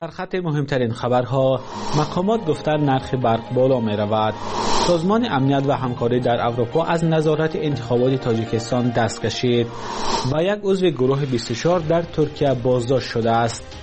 در خط مهمترین خبرها، مقامات گفتند نرخ برق بالا می رود. سازمان امنیت و همکاری در اروپا از نظارت انتخابات تاجیکستان دست کشید و یک عضو گروه 24 در ترکیه بازداشت شده است.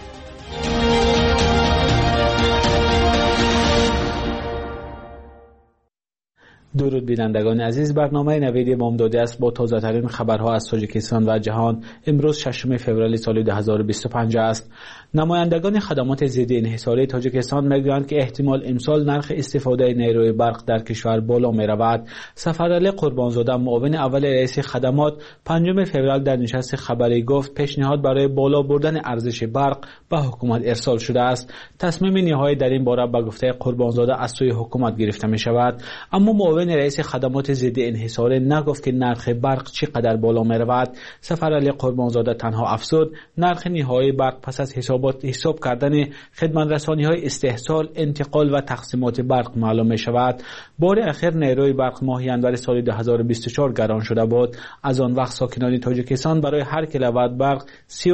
درود بینندگان عزیز، برنامه نوید امامدادی است با تازه ترین خبرها از تاجیکستان و جهان. امروز 6 فوریه سال 2025 است. نمایندگان خدمات ضد انحصاری تاجیکستان میگویند که احتمال امسال نرخ استفاده نیروی برق در کشور بالا می رود. سفرعلی قربانزاده، معاون اول رئیس خدمات، 5 فوریه در نشست خبری گفت پیشنهاد برای بالا بردن ارزش برق به حکومت ارسال شده است. تصمیم نهایی در این باره به گفته قربانزاده از سوی حکومت گرفته می شود، اما معاون رئیس خدمات ضد انحصاری نگفت که نرخ برق چقدر بالا می رود. سفرعلی قربانزاده تنها افزود نرخ نهایی برق پس از حساب کردن خدمترسانی های استحصال، انتقال و تقسیمات برق معلوم می شود. بار اخیر نیروی برق ماه ینور سال 2024 گران شده بود. از آن وقت ساکنان تاجیکستان برای هر کیلووات برق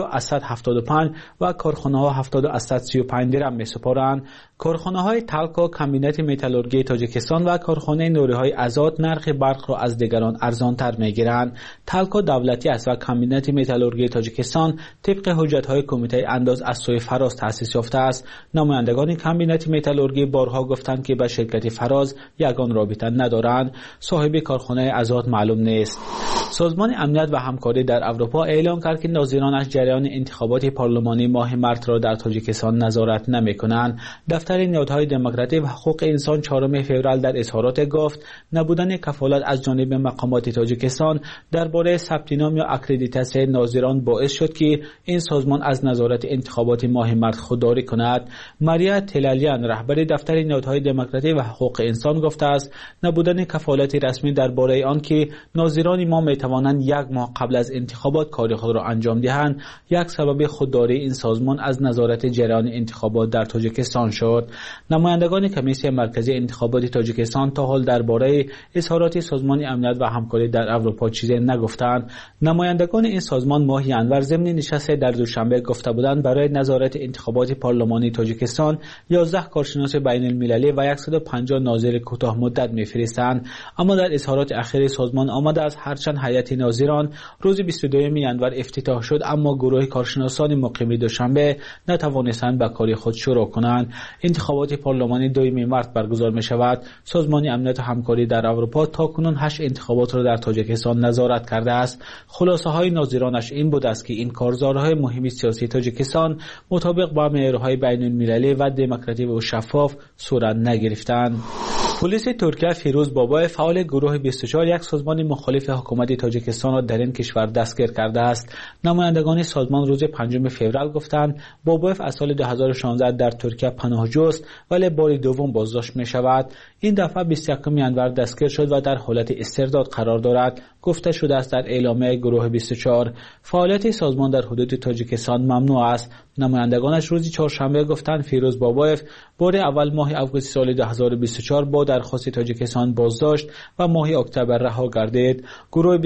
30.75 و کارخانه ها 70.35 درم می سپارند. کارخانه های تالکو، کمبینات متالورژی تاجیکستان و کارخانه نوریهای آزاد نرخ برق را از دیگران ارزانتر میگیرند. تالکو دولتی است و کمبینات متالورژی تاجیکستان طبق حجت‌های کمیته انداز از سوی فراز تأسیس یافته است. نمایندگان کمبینات متالورژی بارها گفتند که با شرکت فراز یگان رابطه ندارند. صاحب کارخانه آزاد معلوم نیست. سازمان امنیت و همکاری در اروپا اعلام کرد که ناظرانش جریان انتخابات پارلمانی ماه مارس را در تاجیکستان نظارت نمی‌کنند. دفتر نهادهای دموکراتیک و حقوق انسان 4 فوریه در اظهارات گفت نبودن کفالت از جانب مقامات تاجیکستان درباره ثبت نام یا اکریدیتاسیون ناظران باعث شد که این سازمان از نظارت انتخابات ماه مارس خودداری کند. ماریا تلالیان، رهبر دفتر نهادهای دموکراتیک و حقوق انسان گفته است نبودن کفالت رسمی درباره آن که ناظران ما میتوانند 1 ماه قبل از انتخابات کار خود را انجام دهند یک سبب خودداری این سازمان از نظارت جریان انتخابات در تاجیکستان شد. نمایندگان کمیسیون مرکزی انتخابات تاجیکستان تا حال درباره اظهارات سازمان امنیت و همکاری در اروپا چیزی نگفتند. نمایندگان این سازمان ماه ینور ضمن نشست در دوشنبه گفته بودند برای نظارت انتخابات پارلمانی تاجیکستان 11 کارشناس بین المللی و 150 ناظر کوتاه مدت میفرستند، اما در اظهارات اخیر سازمان آمده است هرچند هیئت ناظران روز 22 ینور افتتاح شد اما گروه کارشناسان مقیم دوشنبه نتوانستند به کار خود شروع کنند. انتخابات پارلمانی 2 مارس برگزار می شود. سازمان امنیت و همکاری در اروپا تاکنون 8 انتخابات را در تاجیکستان نظارت کرده است. خلاصه های ناظرانش این بود است که این کارزارهای مهم سیاسی تاجیکستان مطابق با معیارهای بین المللی و دموکراتیک و شفاف صورت نگرفتند. پلیس ترکیه فیروز بابایف، فعال گروه 24، یک سازمان مخالف حکومت تاجیکستان را در این کشور دستگیر کرده است. نمایندگان سازمان روز 5 فوریه گفتند بابایف از سال 2016 در ترکیه پناهجو است ولی بار دوم بازداشت می شود. این دفعه 21 ینور دستگیر شد و در حالت استرداد قرار دارد. گفته شده است در اعلامیه گروه 24 فعالیت سازمان در حدود تاجیکستان ممنوع است. نمایندگانش روز چهارشنبه گفتند فیروز بابایف بار اول ماه آگوست سال 2024 با درخواست تاجیکستان بازداشت و ماه اکتبر رها گردید. گروه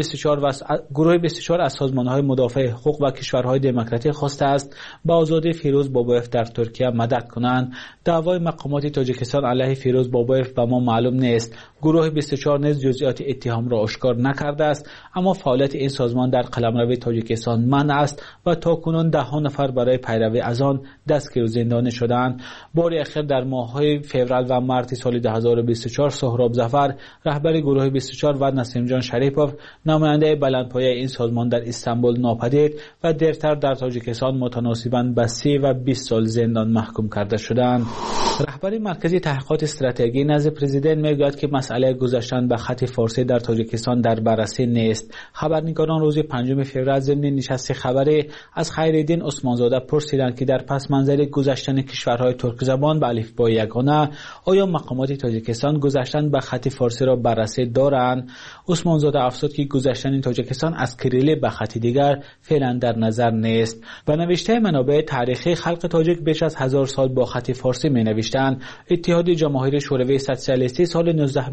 24 از سازمان‌های مدافع حقوق و کشورهای دموکراتیک خواسته است با آزادی فیروز بابایف در ترکیه مدد کنند. دعوای مقامات تاجیکستان علیه فیروز بابایف به ما معلوم نیست. گروه 24 نیز جزئیات اتهام را آشکار نکرده است، اما فعالیت این سازمان در قلمرو تاجیکستان منع است و تاکنون 10 نفر برای پیروی از آن دستگیر و زندانی شدند. بار اخیر در ماه‌های فوریه و مارس سال 2024 سهراب ظفر، رهبر گروه 24 و نسیم جان شریپوف، نماینده بلندپایه این سازمان در استانبول ناپدید و دیرتر در تاجیکستان متناسباً به 30 و 20 سال زندان محکوم کرده شدند. رهبر مرکزی تحقیقات استراتژی نزد پرزیدنت میگوید که مسئله گذشتن به خط فارسی در تاجیکستان در بررسی نیست. خبرنگاران روز 5 فوریه ضمن نشست خبری از خیرالدین عثمانزاده پرسیدند که در پس منظر گذشتن کشورهای ترک زبان به الفبای یگانه آیا مقامات تاجیکستان گذشتن به خط فارسی را بررسی دارند؟ عثمانزاده افزود که گذشتن تاجیکستان از کریلی به خط دیگر فعلا در نظر نیست. به نوشته منابع تاریخی خلق تاجیک بیش از 1000 سال با خط فارسی می نوشتند. اتحاد جماهیر شوروی سوسیالیستی سال 19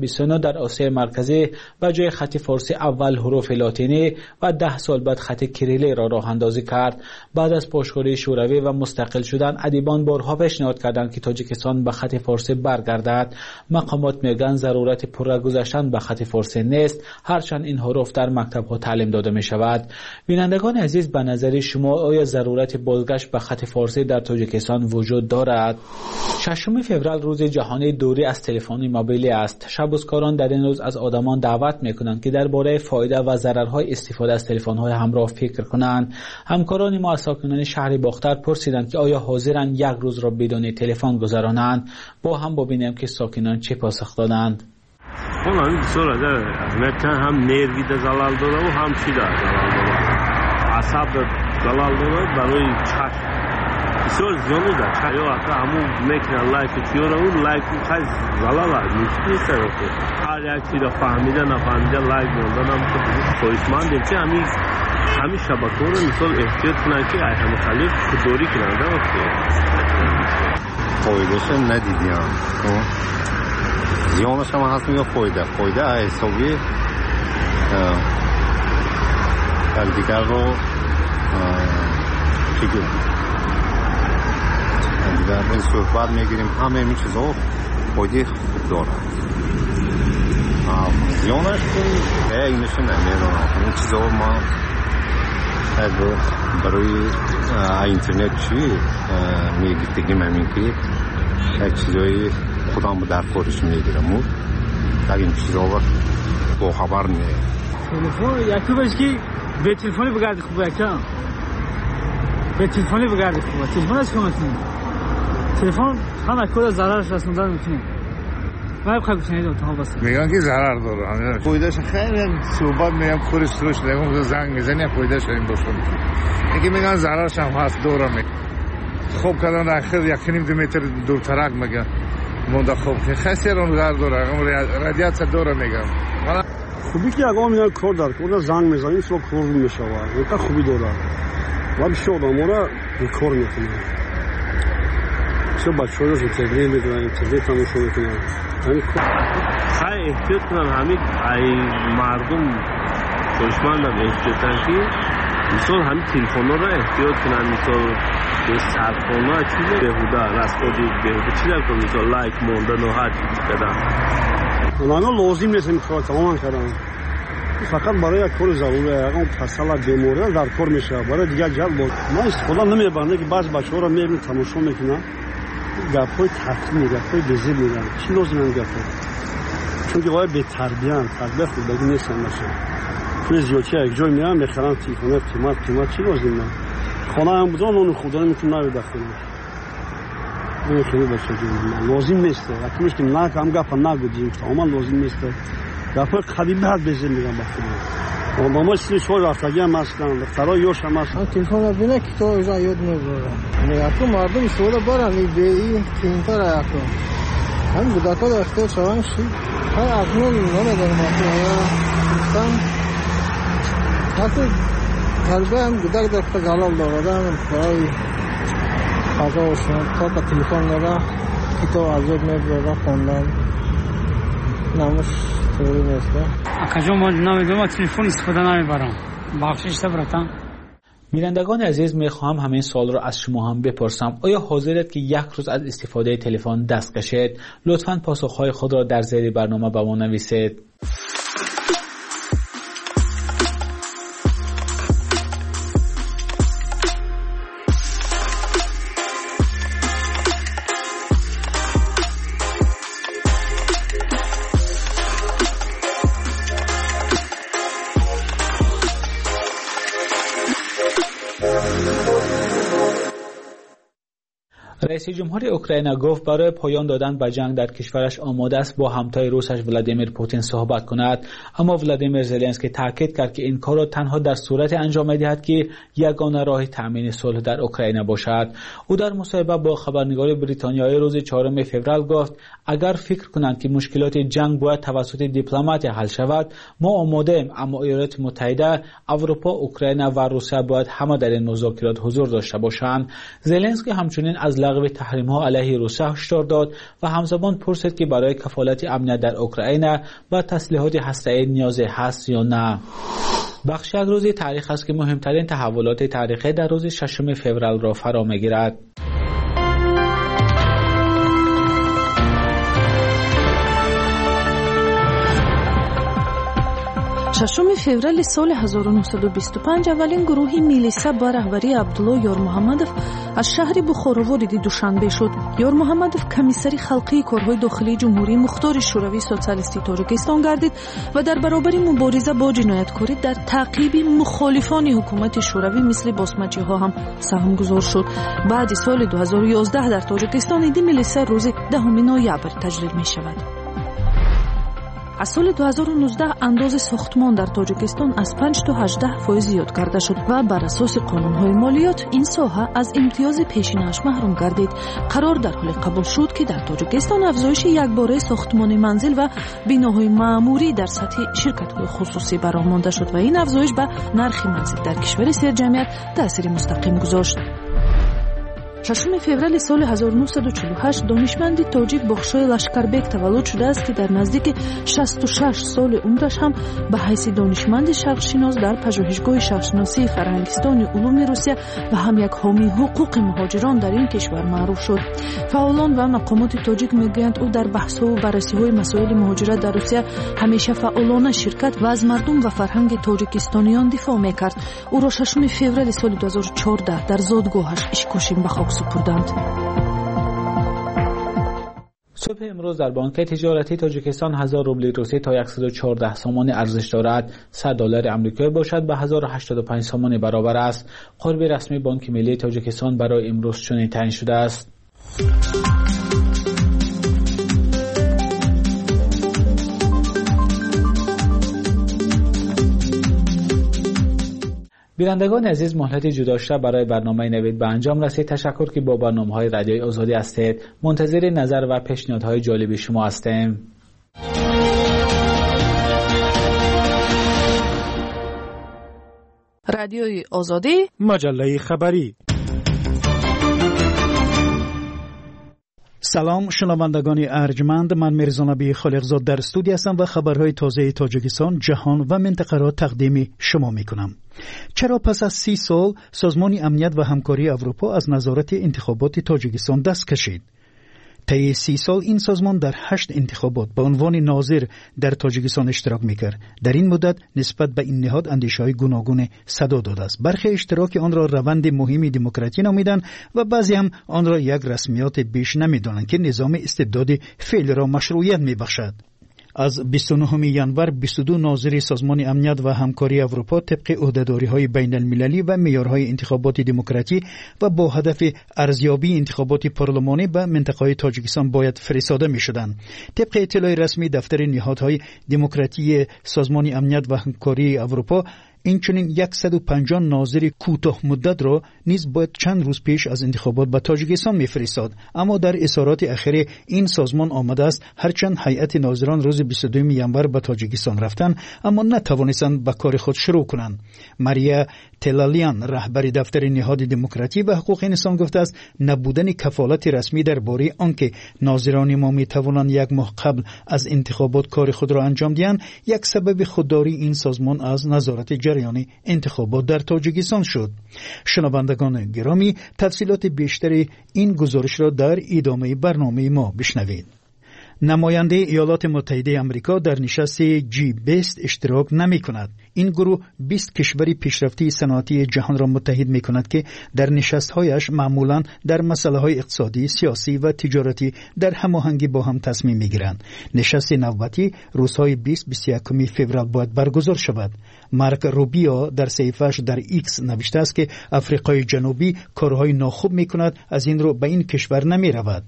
1929 در آسیا مرکزی به جای خط فارسی اول حروف لاتینی و 10 سال بعد خط کریلی را راه اندازی کرد. بعد از پاشگویی شوروی و مستقل شدن ادیبان بارها پیشنهاد کردند که تاجیکستان به خط فارسی برگردد. مقامات میگن ضرورت پررو گذاشتن به خط فارسی نیست، هرچند این حروف در مکتب‌ها تعلیم داده می شود. بینندگان عزیز، به نظر شما آیا ضرورت بازگشت به خط فارسی در تاجیکستان وجود دارد؟ 6 فوریه روز جهانی دوری از تلفن موبیلی است. شبوسکاران در این روز از آدمان دعوت میکنند که درباره فایده و ضررهای استفاده از تلفن‌های همراه فکر کنند. همکاران ما از ساکنان شهر باختر پرسیدند که آیا حاضرند یک روز را بدون تلفن گذرانند. با هم ببینیم که ساکنان چه پاسخ دادند. این بسیار نه هم نروی ده زلال داره و هم چی ده زلال داره، عصب ده زلال داره برای چشم بسیار زیانو ده. یا حتی همون میکنن لایک چیو رو اون لایک خیلی زلال هست نیست رفته. هر یک چی را فهمیده نفهمیده لایک موندن هم که خویشمندیم که همین شبکه رو مثال احتیاط کنن که همین خلیف دوری کنن ده وقتی فایدهش ندیدیم، زیانش هم هست. میگه فایده حسابی دیگر رو چیگه دیگر این صحبت میگیریم، همه این چیزا فایده خوب دارد. زیانش اینش نمیدونم. این چیزا ما برای اینترنت چی میگیم همین که یک چیزایی خودم در کارش میگیرم و در این چیزا با خبر نیه. تلفن یکی باشه که به تلفنی بگردی خوبه یکم به تلفنی بگردی خوبه. تلفن از که میتونیم تلفن همه کل ضررش رسوندن میتونیم. من بخواه بکنید تا بسید میگن که ضرر داره. فایدهش خیلی صحبت میگم کورش تروش نگم زنگ میزنی فایدهش این باشون. اینکه میگن ضررش هم هست دوره میگن خوب کردن اخیر 1.5 متر دور ترک میگن مونده خوب خیلی رون غر داره رادیاتر دوره میگم. خوبی که اگه میگن کار داره که زنگ میزنیم سو کار میشه و خوبی داره و بیشتر آدم‌ها کار میکنن. چه بچه‌ها رو تمرین میدن اینترنت تماشا میکنن. خیلی احتیاط کنن. همین مردم خوشمندم احتیاطن که مثال همین تلفن‌ها رو احتیاط کنن. مثال به سرفون‌ها چیز بهوده رسپادی بهوده چی در کنن مثال لایک موندن و هر چیزی کردن. اونا لازم نیست این کار تمام کردن. فقط برای یک کار ضروره. اگه فصل بیماری در کار میشه برای دیگه جلب بود. ما استفاده نمیبرنه که بعض بچه‌ها رو میبینن تماشا میکنن. گپ‌های تحقیر گپ‌های دزدی میگن. چی لازمه این گپ‌ها؟ چون که باید به تربیت خوب بگی نیستن باشه. توی زیادی یک جای میرن میخرن تلفن قیمت چی لازمه؟ خانه هم بودن اون خدا نمیتونه نرو داخل. این خیلی بچه جون لازم نیست. وقتی که نه کم گپ نگوییم تمام لازم نیست. گپ خیلی بد بزن میگم بخدا. ما سری شو رفتگی هم هستن. فرای یوش هم هستن. تلفن رو بینه که تو اجازه یاد نمیبره. میگم مردم سوال بارن به این تینتر اخو. هم بوداکا در اختیار شوان شی. های اکنون نمیدونم مثلا حتی قلبه هم گودک در زلال دارده هم برای غذا و شما تا که تلفن داره کتاب عذاب میبره خوندن نموش طوری نیسته اکجا ما نمیدونم تلفن استفاده نمیبرم بخشش تبرتم. بینندگان عزیز، میخواهم همین سوال را از شما هم بپرسم. آیا حاضرید که یک روز از استفاده تلفن دست کشید؟ لطفاً پاسخهای خود را در زیر برنامه به ما نویسید. رئیس جمهور اوکراین گفت برای پایان دادن به جنگ در کشورش آماده است با همتای روسش ولادیمیر پوتین صحبت کند، اما ولادیمیر زلنسکی تاکید کرد که این کار را تنها در صورت انجام می‌دهد که یگانه راه تامین صلح در اوکراین باشد. او در مصاحبه با خبرنگار بریتانیایی روز 4 فوریه گفت اگر فکر کنند که مشکلات جنگ باید توسط دیپلمات حل شود، ما آماده ایم، اما ایالات متحده، اروپا، اوکراین و روسیه باید همه در این مذاکرات حضور داشته باشند. زلنسکی همچنین از لغو تحریم‌ها علیه روسیه هشدار داد و همزمان پرسید که برای کفالت امنیت در اوکراین و تسلیحات هسته‌ای نیاز هست یا نه. بخش از روز تاریخ است که مهمترین تحولات تاریخی در روز 6 فوریه را فرا می‌گیرد. 6 فوریه سال 1925 اولین گروهی میلیسا با رهبری عبدالله یار محمدов از شهر بخارا وارد دوشنبه شد. یار محمدов کمیسری خلقی کارهای داخلی جمهوری مختار شوروی سوسیالیستی تاجیکستان گردید و در برابر مبارزه با جنایتکاری در تعقیب مخالفان حکومت شوروی مثل باسمچی‌ها هم سهم گذار شد. بعد سال 2011 در تاجیکستان ایدی میلیسا روز 10 نوامبر تجلیل می شود. از سال 2019 انداز ساختمان در تاجیکستان از 5 تا 18% زیاد کرده شد و بر اساس قانون‌های مالیات این ساحه از امتیاز پیشینه‌اش محروم گردید. قرار در حال قبول شد که در تاجیکستان افزایش یکباره ساختمان منزل و بناهای معموری در سطح شرکت‌های خصوصی برآمده شد و این افزایش به نرخ منزل در کشور سرجمعیت تأثیر مستقیم گذاشت. 6 فوریه سال 1948 دانشمندی تاجیک بخشای لشکربек تولد شده است که در نزدیک 66 سال عمرش هم به حیث دانشمند شرقشناس در پژوهشگاه شرقشناسی فرهنگستان علوم روسیه و هم یک حامی حقوق مهاجران در این کشور معروف شد. فعالان و مقامات تاجیک میگویند او در بحث‌ها و بررسی‌های مسائل مهاجرت در روسیه همیشه فعالانه شرکت و از مردم و فرهنگ تاجیکستانیان دفاع می‌کرد. او را 6 فوریه سال 2014 در زادگاهش اشکاشیم به خاک سپردند. صبح امروز در بانک تجارتی تاجیکستان 1000 روبل روسی تا 114 سامان ارزش دارد. 100 دلار آمریکایی باشد به 1085 سامان برابر است. قرب رسمی بانک ملی تاجیکستان برای امروز چنین تعیین شده است. بینندگان عزیز، مهلت جدا شده برای برنامه نوید به انجام رسید. تشکر که با برنامه‌های رادیوی آزادی هستید. منتظر نظر و پیشنهادهای جالب شما هستیم. رادیوی آزادی، مجله خبری. سلام شنوندگان ارجمند، من میرزا نبی خالقزاد در استودیو هستم و خبرهای تازه تاجیکستان، جهان و منطقه را تقدیم شما میکنم. چرا پس از 30 سال سازمان امنیت و همکاری اروپا از نظارت انتخابات تاجیکستان دست کشید؟ طی 30 سال این سازمان در 8 انتخابات به عنوان ناظر در تاجیکستان اشتراک میکرد. در این مدت نسبت به این نهاد اندیشه‌های گوناگون صدا داده است. برخی اشتراک آن را روند مهمی دموکراسی نامیدند و بعضی هم آن را یک رسمیات بیش نمیدانند که نظام استبداد فعلی را مشروعیت میبخشد. از 29 ینور 22 ناظر سازمان امنیت و همکاری اروپا طبق عهده‌داری‌های بین المللی و معیارهای انتخابات دموکراتی و با هدف ارزیابی انتخابات پارلمانی به منطقه تاجیکستان باید فرستاده می‌شدند. طبق اطلاع رسمی دفتر نهادهای دموکراتی سازمان امنیت و همکاری اروپا، این چنین 150 ناظر کوتاه مدت را نیز باید چند روز پیش از انتخابات به تاجیکستان میفرستاد. اما در اظهارات اخیر این سازمان آمده است هرچند هیئت ناظران روز 22 ینور به تاجیکستان رفتند اما نتوانستند به کار خود شروع کنند. ماریا تلالیان رهبر دفتر نهاد دموکراسی و حقوق انسان گفته است نبودن کفالت رسمی درباره آنکه ناظران ما میتوانند یک ماه قبل از انتخابات کار خود را انجام دهند یک سبب خودداری این سازمان از نظارت جریان انتخابات در تاجیکستان شد. شنوندگان گرامی، تفصیلات بیشتر این گزارش را در ادامه برنامه ما بشنوید. نماینده ایالات متحده آمریکا در نشست G20 اشتراک نمی کند. این گروه 20 کشور پیشرفته صنعتی جهان را متحد می کند که در نشست‌هایش معمولاً در مسائل اقتصادی، سیاسی و تجارتی در هماهنگی با هم تصمیم می گیرند. نشست نوبتی روزهای 20-21 فوریه باید برگزار شود. مارک روبیو در صفحه‌اش در ایکس نوشته است که آفریقای جنوبی کارهای ناخوب می کند، از این رو به این کشور نمی رود.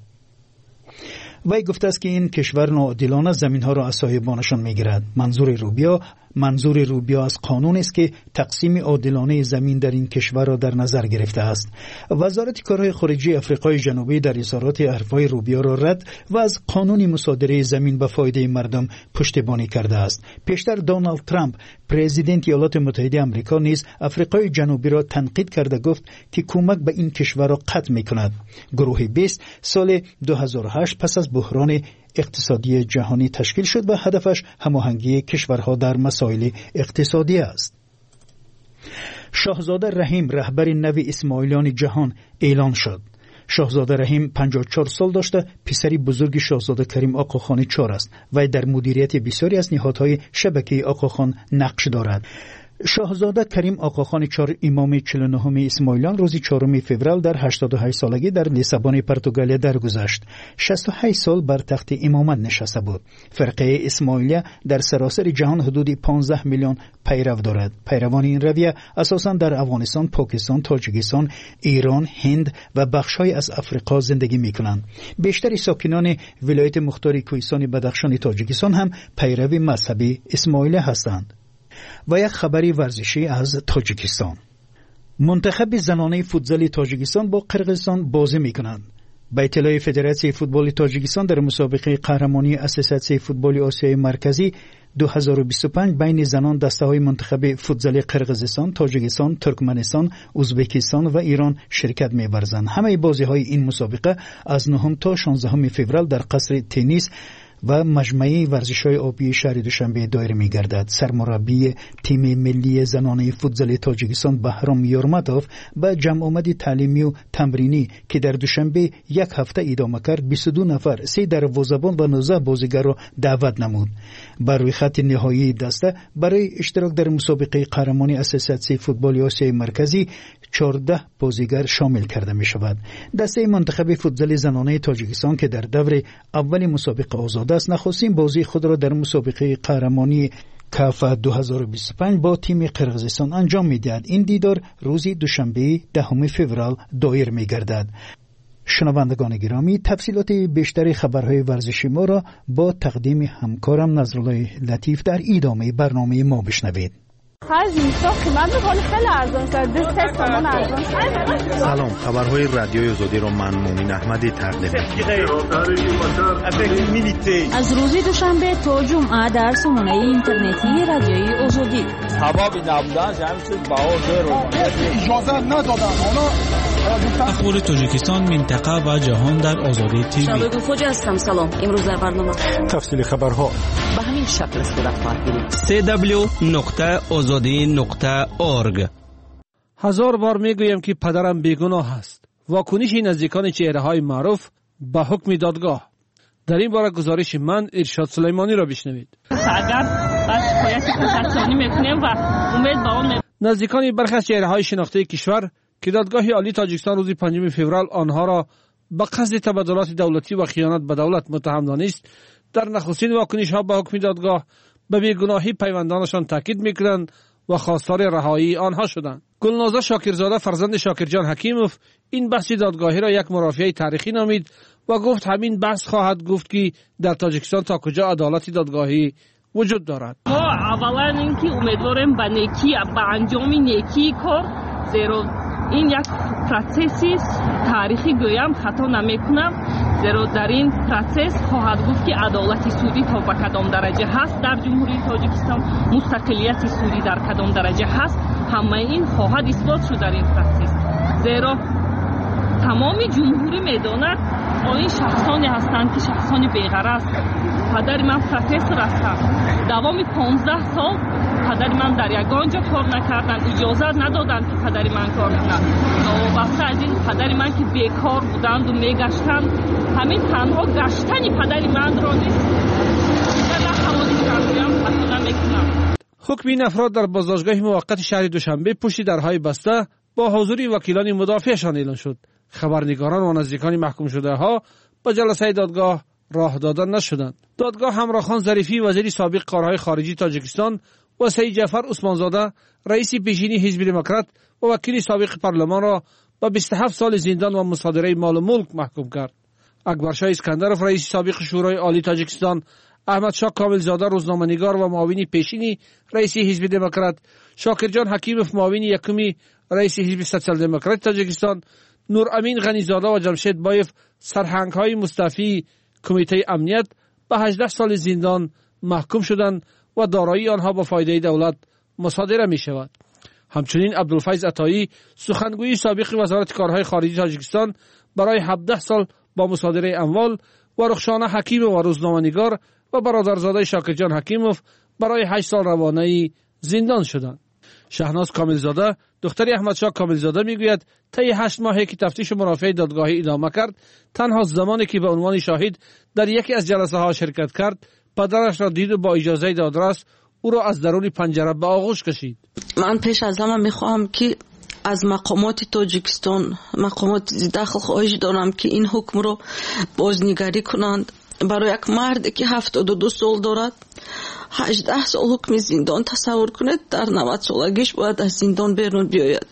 وی گفته است که این کشور ناعادلانه زمین‌ها را از صاحبانشان می‌گیرد. منظور روبیو منظور روبیا از قانون است که تقسیم عادلانه زمین در این کشور را در نظر گرفته است. وزارت کارهای خارجی آفریقای جنوبی در اظهارات حرفهای روبیا را رد و از قانون مصادره زمین به فایده مردم پشتیبانی کرده است. پیشتر دونالد ترامپ پرزیدنت ایالات متحده آمریکا نیز آفریقای جنوبی را تنقید کرده گفت که کمک به این کشور را قطع می‌کند. گروه 20 سال 2008 پس از بحران اقتصادی جهانی تشکیل شد و هدفش هماهنگی کشورها در مسائل اقتصادی است. شاهزاده رحیم رهبر نوی اسماعیلیان جهان اعلان شد. شاهزاده رحیم 54 سال داشته، پسری بزرگ شاهزاده کریم آقاخان 4 است و در مدیریت بسیاری از نهادهای شبکه آقاخان نقش دارد. شاهزاده کریم آقاخان 4 امام 49 اسماعیلیان روز 4 فوریه در 88 سالگی در لیسابون پرتغال درگذشت. 68 سال بر تخت امامت نشسته بود. فرقه اسماعیلیه در سراسر جهان حدود 15 میلیون پیرو دارد. پیروان این رویه اساساً در افغانستان، پاکستان، تاجیکستان، ایران، هند و بخش‌های از افریقا زندگی می‌کنند. بیشتر ساکنان ولایت مختار کوهستان بدخشان تاجیکستان هم پیرو مذهبی اسماعیلیه هستند. و یک خبری ورزشی از تاجیکستان. منتخب زنانه فوتبال تاجیکستان با قرقیزستان بازی می‌کنند. به اطلاع فدراسیون فوتبال تاجیکستان در مسابقه قهرمانی اساسیاسیون فوتبال آسیای مرکزی 2025 بین زنان دسته‌های منتخب فوتبال قرقیزستان، تاجیکستان، ترکمنستان، ازبکستان و ایران شرکت می‌ورزند. همه بازی‌های این مسابقه از 9 تا 16 فوریه در قصر تنیس و مجمع ورزش‌های آبی شهر دوشنبه دایر می‌گردد. سرمربی تیم ملی زنانه فوتبال تاجیکستان بهرام یورماتوف با جمع آمد تعلیمی و تمرینی که در دوشنبه یک هفته ادامه کرد 22 نفر 3 دروازه‌بان و 19 بازیگر را دعوت نمود. بر روی خط نهایی دسته برای اشتراک در مسابقه قهرمانی اساسیاسیون فوتبال آسیای مرکزی 14 بازیگر شامل کرده می‌شود. دسته منتخب فوتبال زنانه تاجیکستان که در دور اول مسابقه آزاد است، نخستین بازی خود را در مسابقه قهرمانی کاف 2025 با تیم قرقیزستان انجام می‌دهد. این دیدار روز دوشنبه 10 فوریه دایر می‌گردد. شنوندگان گرامی، تفصیلات بیشتر خبرهای ورزشی ما را با تقدیم همکارم نظرالله لطیف در ادامه برنامه ما بشنوید. سلام، خبرهای رادیوی آزادی را من مومن احمدی تقدیم از روز دوشنبه تا جمعه در سامانه اینترنتی رادیوی آزادی. اخبار تاجیکستان، منطقه و جهان در آزادی تیوی. شباب خوج هستم. سلام. امروز در برنامه تفصیل خبرها به همین شکل صورت خواهد گرفت. www.azadi.org. هزار بار میگویم که پدرم بیگناه است. واکنش نزدیکان چهره‌های معروف به حکم دادگاه. در این باره گزارش من ارشاد سلیمانی را بشنوید. اگر از شکایت کسانی میکنیم و امید به اون نزدیکان برخی از چهره‌های شناخته کشور که دادگاه عالی تاجیکستان روز 5 فوریه آنها را به قصد تبادلات دولتی و خیانت به دولت متهم دانست، در نخستین واکنش‌ها به حکم دادگاه به بیگناهی پیوندانشان تاکید می‌کنند و خواستار رهایی آنها شدند. گلنازه شاکرزاده فرزند شاکرجان حکیموف این بحث دادگاهی را یک مرافعه تاریخی نامید و گفت همین بحث خواهد گفت که در تاجیکستان تا کجا عدالت دادگاهی وجود دارد. ما اولا اینکه امیدواریم به نیکی، به انجام نیکی کار، زیرا این یک پروسسی تاریخی گویم خطا نمیکنم، زیرا در این پروسس خواهد گفت که عدالت سودی تا به کدام درجه هست در جمهوری تاجیکستان، مستقلیت سودی در کدام درجه هست، همه این خواهد اثبات شد در این پروسس. زیرا تمام جمهوری میداند این شخصانی هستند که شخصانی بی‌غرض. پدر من پروفسور هستند. دوام 15 سال پدر من در یگانجا کار نکردند، اجازه ندادند که پدر من کار کند. واسه از این پدر من که بیکار بودند و میگشتند، همین تنها گشتن پدر من را نیست. حکم این افراد در بازداشتگاه موقت شهر دوشنبه پشت درهای بسته با حضور وکیلان مدافعشان اعلان شد. خبرنگاران و نزدیکان محکوم شده ها به جلسه دادگاه راه دادن نشدند. دادگاه همراه خان ظریفی وزیر سابق کارهای خارجی تاجیکستان و سید جعفر عثمانزاده رئیس پیشینی حزب دموکرات و وکیل سابق پارلمان را به 27 سال زندان و مصادره مال و ملک محکوم کرد. اکبرشاه اسکندرов رئیس سابق شورای عالی تاجیکستان احمدشاه کاملزاده روزنامه‌نگار و معاون پیشین رئیس حزب دموکرات، شاکرجان حکیموف معاون یکمی رئیس حزب سوسیال دموکرات تاجیکستان، نورامین غنیزاده و جمشید بایف سرهنگ‌های مستعفی کمیته امنیت به 18 سال زندان محکوم شدند و دارایی آنها با فایده دولت مصادره می شود. همچنین عبدالفیض عطایی سخنگوی سابق وزارت کارهای خارجی تاجیکستان برای 17 سال با مصادره اموال و رخشانه حکیموف و روزنامه‌نگار و برادرزاده شاکرجان حکیموف برای 8 سال روانه‌ای زندان شدند. شهناز کاملزاده دختر احمدشاه کاملزاده میگوید طی 8 ماهی که تفتیش مرافعه دادگاهی ادامه کرد، تنها زمانی که به عنوان شاهد در یکی از جلسه ها شرکت کرد، پدرش را دید و با اجازه دادرس او را از درون پنجره به آغوش کشید. من پیش از همه میخواهم که از مقامات تاجیکستان، مقامات داخل خواهش دارم که این حکم رو بازنگری کنند. برای یک مرد که 72 سال دارد 18 سال حکم زندان تصور کنید، در 90 سالگیش باید از زندان بیرون بیاید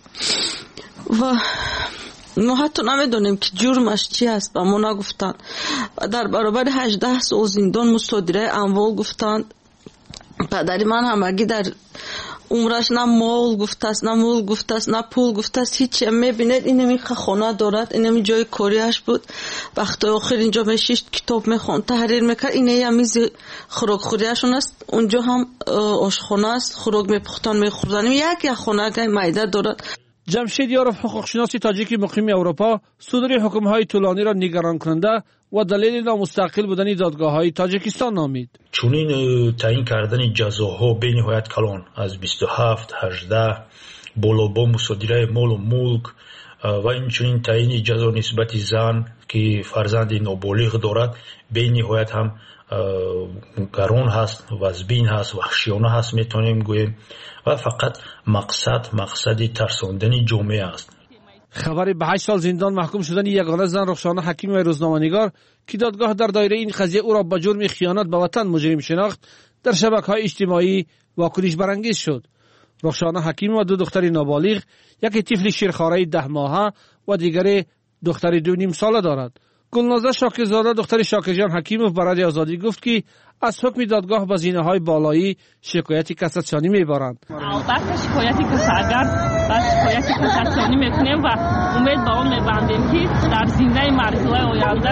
و ما حتی نمیدونیم که جرمش چی است. با ما نگفتن. در برابر 18 سال زندان مصادره اموال گفتند. پدری من همگی در عمرش نه مال گفته است، نه مول گفته است، نه پول گفته است، هیچ میبینید اینمی خانه دارد، اینمی جای کاریش بود. وقتی آخر اینجا میشیشت کتاب میخوند، تحریر میکرد، اینه هم میز خوراک خوریشون است. اونجا هم آشخانه است، خوراک میپختن میخوردن. یک خانه که معده دارد. جمشید یاروف حقوقشناس تاجیک مقیم اروپا صدور حکم‌های طولانی را نگران کننده و دلیل نامستقل بودن دادگاه‌های تاجیکستان نامید. چونین تعیین کردن جزاها به نهایت کلان از 27 18 بالا با مصادره مال و ملک و اینچنین تعیین جزا نسبت زن که فرزند نابالغ دارد به نهایت هم گران هست، وزبین هست، وحشیانه هست میتونیم گوییم و فقط مقصد ترساندن جامعه است. خبری به 8 سال زندان محکوم شدن یگانه زن رخشانه حکیم و روزنامه‌نگار که دادگاه در دایره این قضیه او را به جرم خیانت به وطن مجرم شناخت، در شبکه‌های اجتماعی واکنش برانگیز شد. رخشانه حکیم و 2 دختر نابالغ، یکی طفل شیرخواره 10 ماهه و دیگری دختر 2.5 ساله دارد. گلنازه شاکرزاده دختر شاکرجان حکیموف برای آزادی گفت که از حکم دادگاه با زینه‌های بالایی شکایتی کاساسیونی می‌برند. البته شکایتی کاساسیونی می‌کنیم و امید به آن می‌بندیم که در زنده مرحله آینده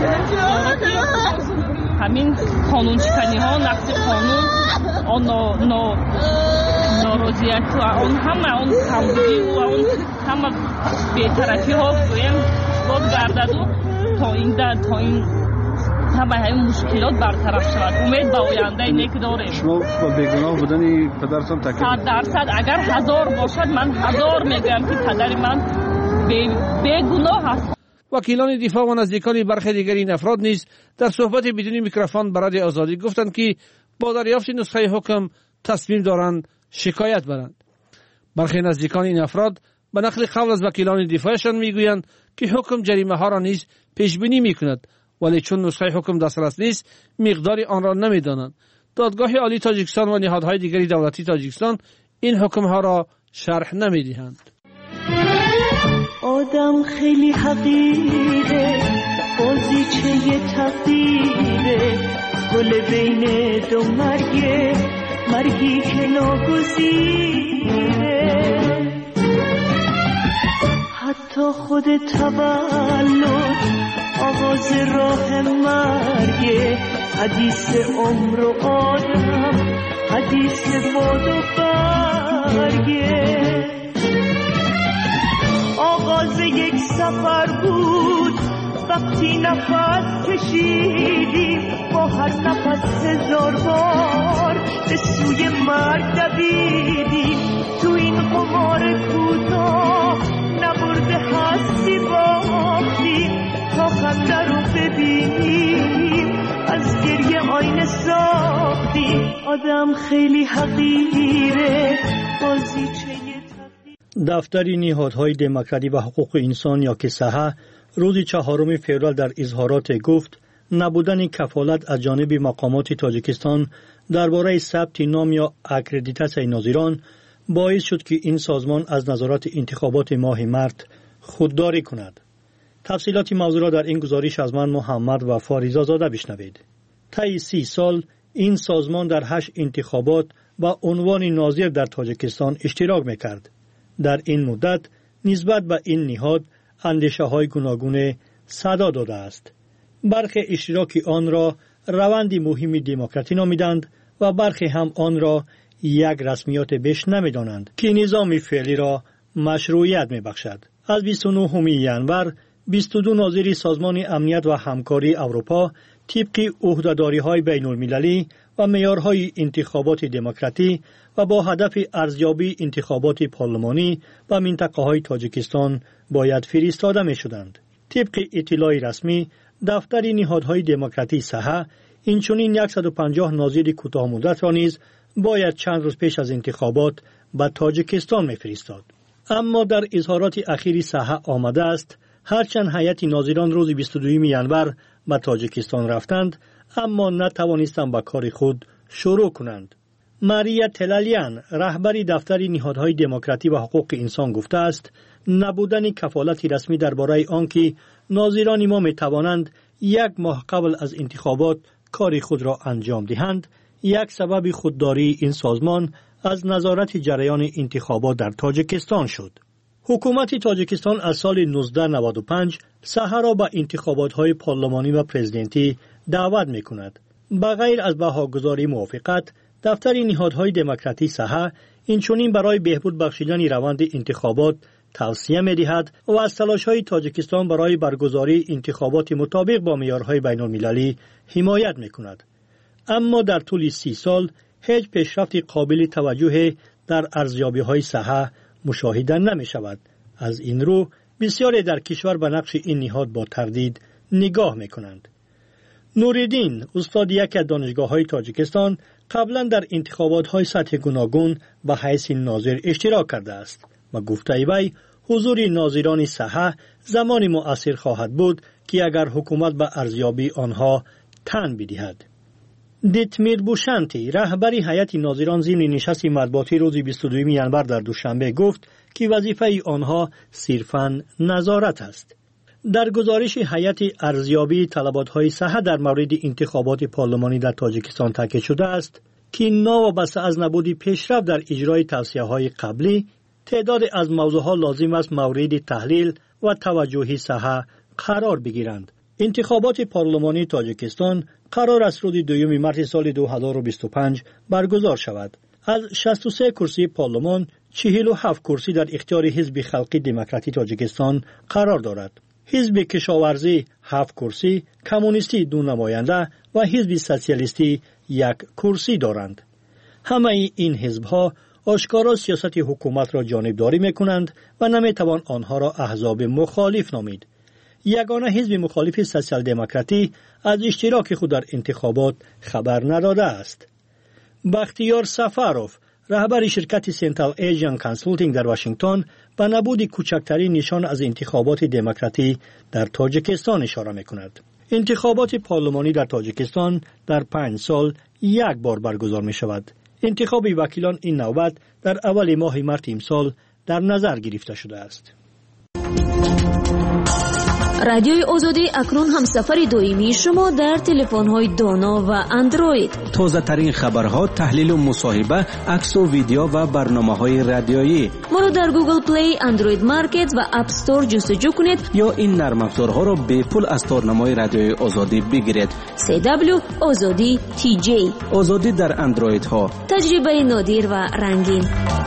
همین قانونشکنی‌ها، نقض قانون، آن ناراضیت و آن همه آن کمبودی و آن همه بی‌طرفی‌ها بازگردد و تا این همه مشکلات برطرف شود. امید به آینده نیک داریم. شما با بیگناه بودن پدرتان تکلیف 100% اگر 1000 باشد من 1000 میگم که پدر من بیگناه است. وکیلان دفاع و نزدیکان برخی دیگر این افراد نیز در صحبت بدون میکروفون برای آزادی گفتند که با دریافت نسخه حکم تصمیم دارند شکایت برند. برخی نزدیکان این افراد به نقل قول از وکیلان دفاعشان میگویند که حکم جریمه ها را نیز پیش بینی میکند، ولی چون نسخه حکم دسترس نیست مقدار آن را نمیدانند. دادگاه عالی تاجیکستان و نهادهای دیگری دولتی تاجیکستان این حکم ها را شرح نمیدهند. آدم خیلی حقیره، بازیچه تقدیره، گل بین دو مرگی که ناگزیره. حتی خود تولد آغاز راه مرگه، حدیث عمر و آدم، حدیث باد و برگه. آغاز یک سفر بود وقتی نفس کشیدیم، با هر نفس 1000 بار به سوی مرگ دویدیم. تو این قمار کوتاه نبرده هستی باختیم، تا خنده رو ببینیم از گریه آینه ساختیم. آدم خیلی حقیره، بازیچه دفتر نهادهای دموکراسی و حقوق انسان یا که صحه روز 4 فوریه در اظهارات گفت نبودن کفالت از جانب مقامات تاجیکستان درباره ثبت نام یا اکریدیتاسیون ناظران باعث شد که این سازمان از نظارت انتخابات ماه مارس خودداری کند. تفصیلات موضوع را در این گزارش از من محمد و فاریزا زاده بشنوید. طی 30 سال این سازمان در 8 انتخابات با عنوان ناظر در تاجیکستان اشتراک میکرد. در این مدت نسبت به این نهاد اندیشه‌های گوناگون صدا داده است. برخی اشتراکی آن را روندی مهم دموکراتی نامیدند و برخی هم آن را یک رسمیات بیش نمی‌دانند که نظام فعلی را مشروعیت می‌بخشد. از 29 ژانویه 22 ناظر سازمان امنیت و همکاری اروپا طبق عهده‌داری‌های بین‌المللی و معیارهای انتخابات دموکراتی و با هدف ارزیابی انتخابات پارلمانی و منطقه‌های تاجیکستان باید فرستاده می‌شدند. طبق اطلاع رسمی دفتر نهادهای دموکراتی ساحه اینچنین 150 ناظر کوتاه مدت را نیز باید چند روز پیش از انتخابات به تاجیکستان می‌فرستاد. اما در اظهارات اخیر ساحه آمده است هرچند هیئت ناظران روز 22 ژانویه به تاجیکستان رفتند اما نتوانستند به کار خود شروع کنند. ماریا تلالیان رهبری دفتر نهادهای دموکراتی و حقوق انسان گفته است نبودن کفالت رسمی درباره آنکه ناظران ما میتوانند 1 ماه قبل از انتخابات کار خود را انجام دهند یک سبب خودداری این سازمان از نظارت جریان انتخابات در تاجیکستان شد. حکومت تاجیکستان از سال 1995 ساحه را به انتخابات‌های پارلمانی و پرزیدنتی دعوت می‌کند. بغیر از بهاگذاری موافقت، دفتر نهادهای دموکراتی ساحه اینچنین برای بهبود بخشیدن روند انتخابات توصیه می‌دهد و از تلاش‌های تاجیکستان برای برگزاری انتخابات مطابق با معیارهای بین‌المللی حمایت می‌کند. اما در طول 30 سال هیچ پیشرفت قابل توجه در ارزیابی‌های ساحه مشاهده نمی‌شود. از این رو بسیاری در کشور به نقش این نهاد با تردید نگاه می‌کنند. نوریدین استاد یکی از دانشگاه‌های تاجیکستان قبلا در انتخابات‌های سطح گوناگون به حیث ناظر اشتراک کرده است و گفته وی حضور ناظران ساحه زمان مؤثر خواهد بود که اگر حکومت به ارزیابی آنها تن بدهد. دیتمیر بوشانتی رهبری هیئت ناظران ضمن نشست مطبوعاتی روز 22 ژانویه در دوشنبه گفت که وظیفه آنها صرفاً نظارت است. در گزارش هیئت ارزیابی طلبات‌های ساحه در مورد انتخابات پارلمانی در تاجیکستان تاکید شده است که ناوابسته از نبود پیشرفت در اجرای توصیه‌های قبلی تعداد از موضوعات لازم است مورد تحلیل و توجه ساحه قرار بگیرند. انتخابات پارلمانی تاجیکستان قرار است روز 2 مارس سال 2025 برگزار شود. از 63 کرسی پارلمان 47 کرسی در اختیار حزب خلقی دموکراتی تاجیکستان قرار دارد. حزب کشاورزی 7 کرسی، کمونیستی 2 نماینده و حزب سوسیالیستی 1 کرسی دارند. همه این حزب‌ها آشکارا سیاست حکومت را جانبداری می‌کنند و نمی‌توان آنها را احزاب مخالف نامید. یگانه حزب مخالف سوسیال دموکراتی از اشتراک خود در انتخابات خبر نداده است. بختیار سفاروف رهبر شرکت سنترال ایژین کانسالتینگ در واشنگتن به نبود کوچکترین نشان از انتخابات دموکراتی در تاجیکستان اشاره می‌کند. انتخابات پارلمانی در تاجیکستان در 5 سال 1 بار برگزار می‌شود. انتخاب وکیلان این نوبت در اول ماه مارس امسال در نظر گرفته شده است. رادیوی آزادی اکنون همسفر دائمی شما در تلفن‌های دانا و اندروید. تازه ترین خبرها، تحلیل و مصاحبه، عکس و ویدیو و برنامه‌های رادیویی. ما را در گوگل پلی، اندروید مارکت و اپ استور جستجو کنید یا این نرم افزارها را به پول از تارنمای رادیوی آزادی بگیرید. CW آزادی TJ. آزادی در اندروید ها. تجربه نادر و رنگین.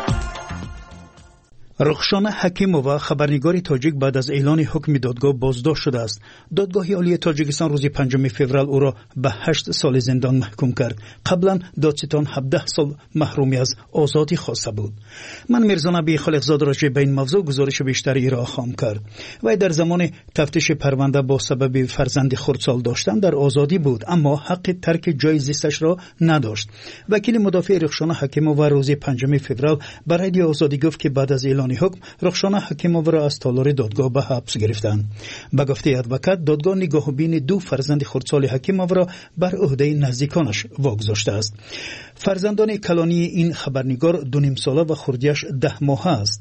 رخشانه حکیمووا خبرنگار تاجیک بعد از اعلان حکم دادگاه بازداشت شده است. دادگاه عالی تاجیکستان روز 5 فوریه او را به 8 سال زندان محکوم کرد. قبلا دادستان 17 سال محرومی از آزادی خواسته بود. من میرزا نبی خالقزاده راجع به این موضوع گزارش بیشتری ارائه خواهم کرد. وی در زمان تفتیش پرونده با سبب فرزند خردسال داشتن در آزادی بود اما حق ترک جای زیستش را نداشت. وکیل مدافع رخشانه حکیمووا روز 5 فوریه برای رادیو آزادی گفت که بعد از اعلان حکم رخشانه حکیمووا را از تالار دادگاه به حبس گرفتند. به گفته ادوکات دادگاه نگاهبین 2 فرزند خردسال حکیمووا را بر عهده نزدیکانش واگذاشته است. فرزندان کلانی این خبرنگار 2.5 ساله و خردیش 10 ماهه است.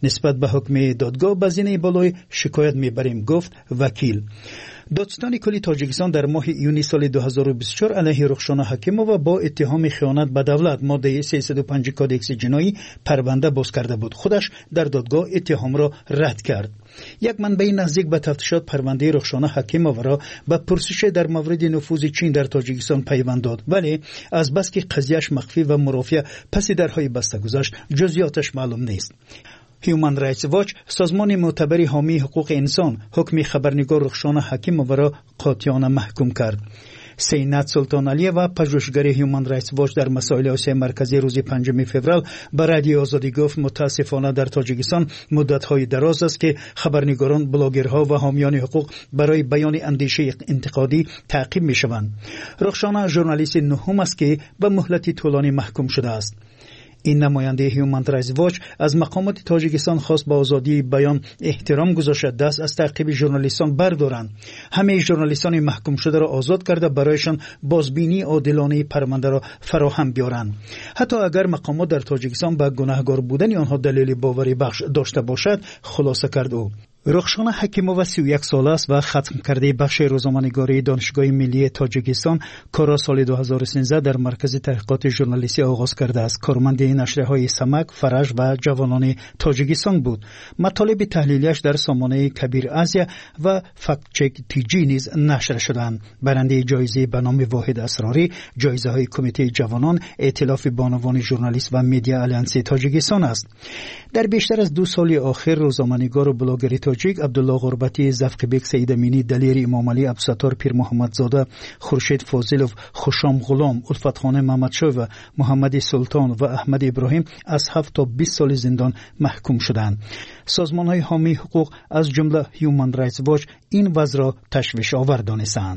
نسبت به حکم دادگاه به زینه بالای شکایت میبریم، گفت وکیل. دادستان کلی تاجیکستان در ماه ایونی سال 2024 علیه رخشان حکیمووا با اتهام خیانت به دولت ماده 305 کودکس جنایی پرونده باز کرده بود. خودش در دادگاه اتهام را رد کرد. یک منبع نزدیک به تفتیشات پرونده رخشان حکیمووا را به پرسش در مورد نفوذ چین در تاجیکستان پیوند داد، ولی از بس که قضیهش مخفی و مرافع پس درهای بسته گذاشت جزئیاتش معلوم نیست. هیومن رایتس واچ، سازمان معتبر حامی حقوق انسان، حکم خبرنگار رخشان حکیمووا را قاطعانه محکوم کرد. سینات سلطان علی و پژوهشگر هیومن رایتس واچ در مسائل آسیا مرکزی روز 5 فوریه به رادیو آزادی گفت متاسفانه در تاجیکستان مدت‌های دراز است که خبرنگاران، بلاگرها و حامیان حقوق برای بیان اندیشه انتقادی تعقیب می‌شوند. رخشان ژورنالیست نهم است که به مهلت طولانی محکوم شده است. این نماینده هیومن رایتس واچ از مقامات تاجیکستان خواست با آزادی بیان احترام گذاشته دست از تعقیب ژورنالیستان بردارند. همه ژورنالیستان محکوم شده را آزاد کرده برایشان بازبینی عادلانه پرونده را فراهم بیارند. حتی اگر مقامات در تاجیکستان به گناهکار بودن آنها دلیل باوری بخش داشته باشد، خلاصه کرد او. رخشان حکیمووا 31 ساله است و ختم کرده بخش روزنامه‌نگاری دانشگاه ملی تاجیکستان کار سال 2013 در مرکز تحقیقات ژورنالیستی آغاز کرده است. کارمند نشریه‌های سمک، فرج و جوانان تاجیکستان بود. مطالب تحلیلیش در سامانه کبیر آسیا و فکت چک تیجی نیز نشر شدند. برنده جایزه به نام واحد اسراری، جایزه‌های کمیته جوانان، ائتلاف بانوان ژورنالیست و میدیا آلیانس تاجیکستان است. در بیشتر از 2 سال اخیر روزنامه‌نگار و بلاگر تاجیک عبدالله غربتی، زفقبک سید امینی، دلیر امام علی، عبدالستار پیر محمد زاده، خورشید فاضلوف، خوشام غلام، الفت خان محمدشاه و محمد سلطان و احمد ابراهیم از 7 تا 20 سال زندان محکوم شدند. سازمان‌های حامی حقوق از جمله هیومن رایتس واچ این وضع را تشویش آور دانستند.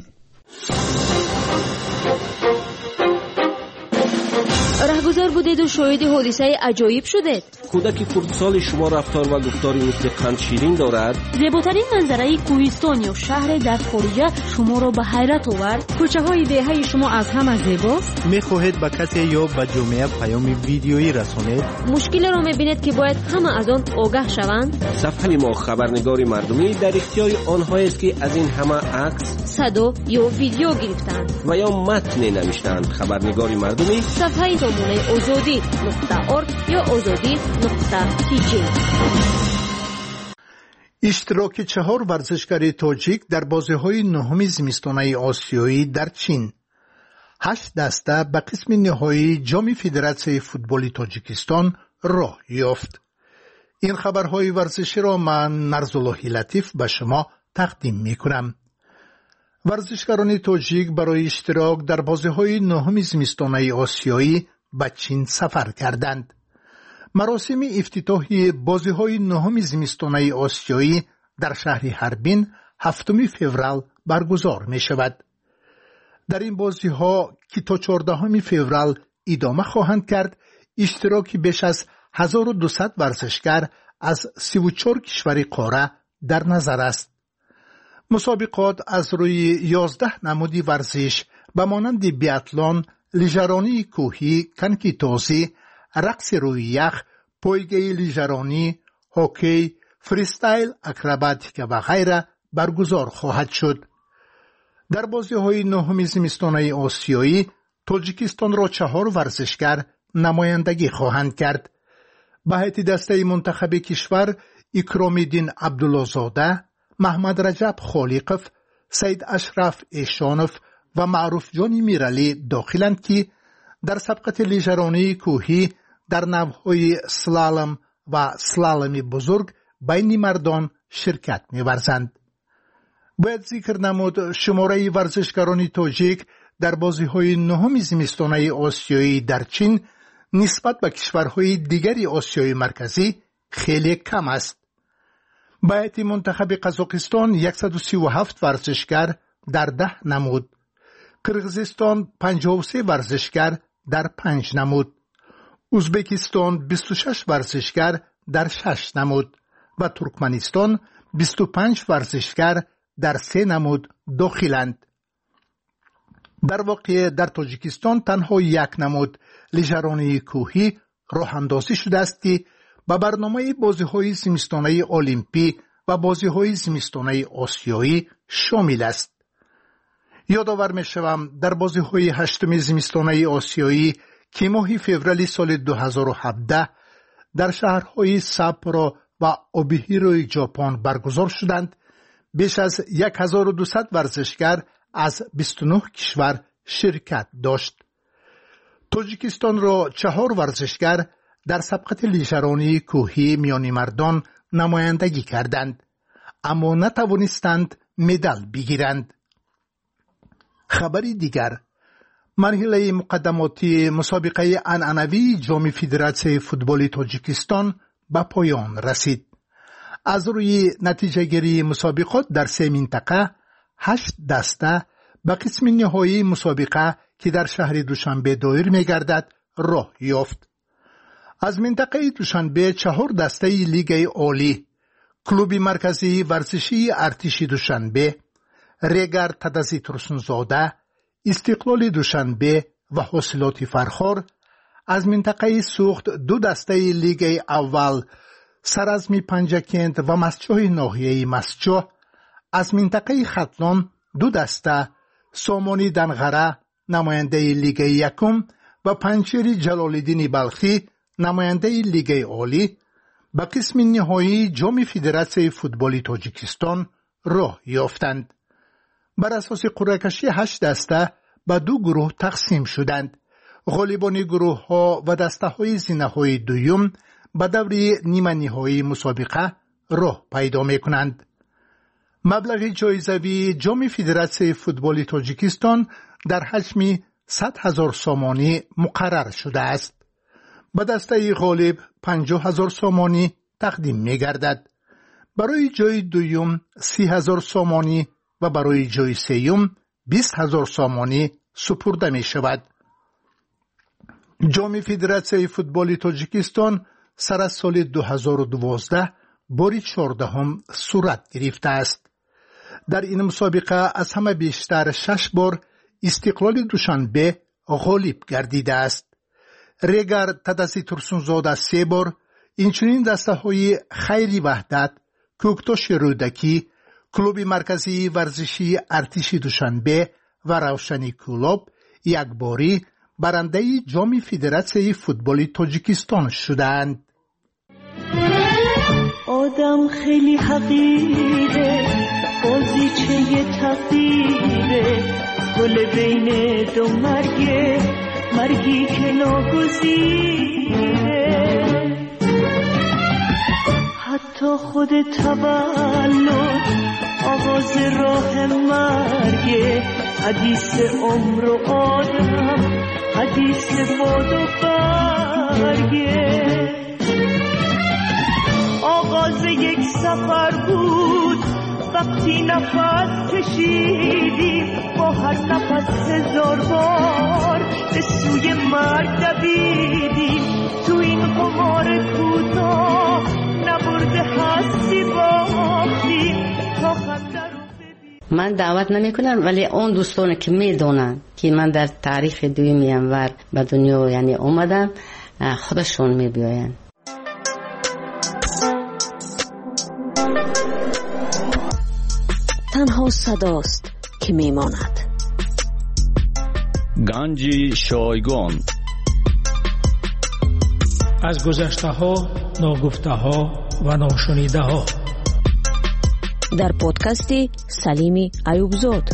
رهگذر بودید و شاهد حادثه عجایب شدید. کودک خردسال شما رفتار و گفتاری مثل قند شیرین دارد. زیباترین منظره کوهستان یا شهر در خارجه شما را به حیرت آورد. کوچه های دهه شما از همه زیباست. میخواهید به کسی یا به جامعه پیام ویدیویی رسانید؟ مشکل را میبینید که باید همه از آن آگاه شوند. صفحه ما خبرنگاری مردمی در اختیار آنهایی است که از این همه عکس، صدا یا ویدیو گرفتند و یا متن نوشتند. خبرنگاری مردمی صفحه زمانه azadi.org یا azadi.tj. اشتراک 4 ورزشکار تاجیک در بازی‌های 9 زمستانه آسیایی در چین. 8 دسته به قسم نهایی جام فدراسیون فوتبال تاجیکستان راه یافت. این خبرهای ورزشی را من نرزالله لطیف به شما تقدیم می‌کنم. ورزشکاران تاجیک برای اشتراک در بازی‌های 9 زمستانه آسیایی به چین سفر کردند. مراسم افتتاحی بازی‌های 9 زمستانه آسیایی در شهر هاربین 7 فوریه برگزار می‌شود. در این بازی‌ها که تا 14 فوریه ادامه خواهند کرد، اشتراک بیش از 1200 ورزشکار از 34 کشور قاره در نظر است. مسابقات از روی 11 نمودی ورزش به مانند بیاتلون، لیژرانی کوهی، کنکی تازی، رقص روی یخ، پایگاه لیژرانی، هاکی، فریستایل، اکروباتیک و غیره برگزار خواهد شد. در بازی‌های 9 زمستانه آسیایی تاجیکستان را 4 ورزشکار نمایندگی خواهند کرد. به هیئت دسته منتخب کشور اکرام‌الدین عبدالله‌زاده، محمد رجب خالقов، سید اشرف ایشانов و معروف جان میرعلی داخلند که در سبقت لیژرانی کوهی در نوع‌های سلالم و سلالم بزرگ بین مردان شرکت می‌ورزند. باید ذکر نمود شماره ورزشکاران تاجیک در بازی‌های 9 زمستانه آسیایی در چین نسبت به کشورهای دیگری آسیای مرکزی خیلی کم است. به هیئت منتخب قزاقستان 137 ورزشکار در 10 نمود، قرقیزستان 53 ورزشکار در 5 نمود، ازبکستان 26 ورزشکار در 6 نمود و ترکمنستان 25 ورزشکار در 3 نمود داخلند. در واقع در تاجیکستان تنها 1 نمود لیژرانی کوهی راه اندازی شده است که به برنامه بازی‌های زمستانه المپی و بازی‌های زمستانه آسیایی شامل است. یادآور می‌شوم در بازی‌های هشتم زمستانه آسیایی که ماه فوریه سال 2017 در شهرهای ساپورو و اوبیهیروی ژاپن برگزار شدند، بیش از 1200 ورزشگر از 29 کشور شرکت داشت. تاجیکستان را 4 ورزشگر در سبقت لیژرانی کوهی میانی مردان نمایندگی کردند، اما نتوانستند مدال بگیرند. خبری دیگر، مرحله مقدماتی مسابقه عنعنوی جام فدراسیون فوتبال تاجیکستان به پایان رسید. از روی نتیجه گیری مسابقات در 3 منطقه 8 دسته به قسم نهایی مسابقه که در شهر دوشنبه دایر می‌گردد راه یافت. از منطقه دوشنبه 4 دسته لیگ عالی، کلوب مرکزی ورزشی ارتش دوشنبه، ریگر تدزی ترسونزاده، استقلال دوشنبه و حاصلات فرخار. از منطقه سوخت 2 دسته لیگ اول، سرازمی پنجکند و مسجح ناحیه مسجح. از منطقه ختلان 2 دسته، سامانی دنغره نماینده لیگ یکم و پنچیر جلالالدین بلخی نماینده لیگ عالی به قسم نهایی جام فدراسیون فوتبال تاجیکستان راه یافتند. بر اساس قرعه کشی 8 دسته به 2 گروه تقسیم شدند. غالبان گروه ها و دسته های زینه های دویم به دور نیمه نهایی مسابقه راه پیدا می کنند. مبلغ جایزوی جام فدراسیون فوتبال تاجیکستان در حجم 100,000 سامانی مقرر شده است. به دسته غالب 50,000 سامانی تقدیم می گردد. برای جای دویم 30,000 سامانی و برای جای سوم 20,000 سامانی سپرده می شود. جام فدراسیون فوتبال تاجیکستان سر از سال 2012 بار 14 صورت گرفته است. در این مسابقه از همه بیشتر 6 بار استقلال دوشنبه غالب گردیده است. ریگر تدزی ترسونزاده 3 بار، اینچنین دسته های خیری وحدت، کوکتاش رودکی، کلوب مرکزی ورزشی ارتش دوشنبه و روشنی کلوب 1 باری برنده جام فدراسیون فوتبال تاجیکستان شدند. آدم خیلی حقیره، بازیچه تقدیره، گل بین دو مرگی که ناگزیره. حتی خود تولد آغاز راه مرگه، حدیث عمر و آدم، حدیث باد و برگه. آغاز یک سفر بود وقتی نفس کشیدیم، با هر نفس 1000 بار به سوی مرگ دویدیم. تو این قمار کوتاه نبرده هستی باختیم تا خنده رو ببین. من دعوت نمی کنم، ولی اون دوستان که می دونن که من در تاریخ 2 ینور به دنیا یعنی اومدم، خودشون می بیاین. تنها صداست که میماند. گنج شایگان از گذشته ها، ناگفته ها و ناشنیده ها، در پادکست سلیم ایوبزاد.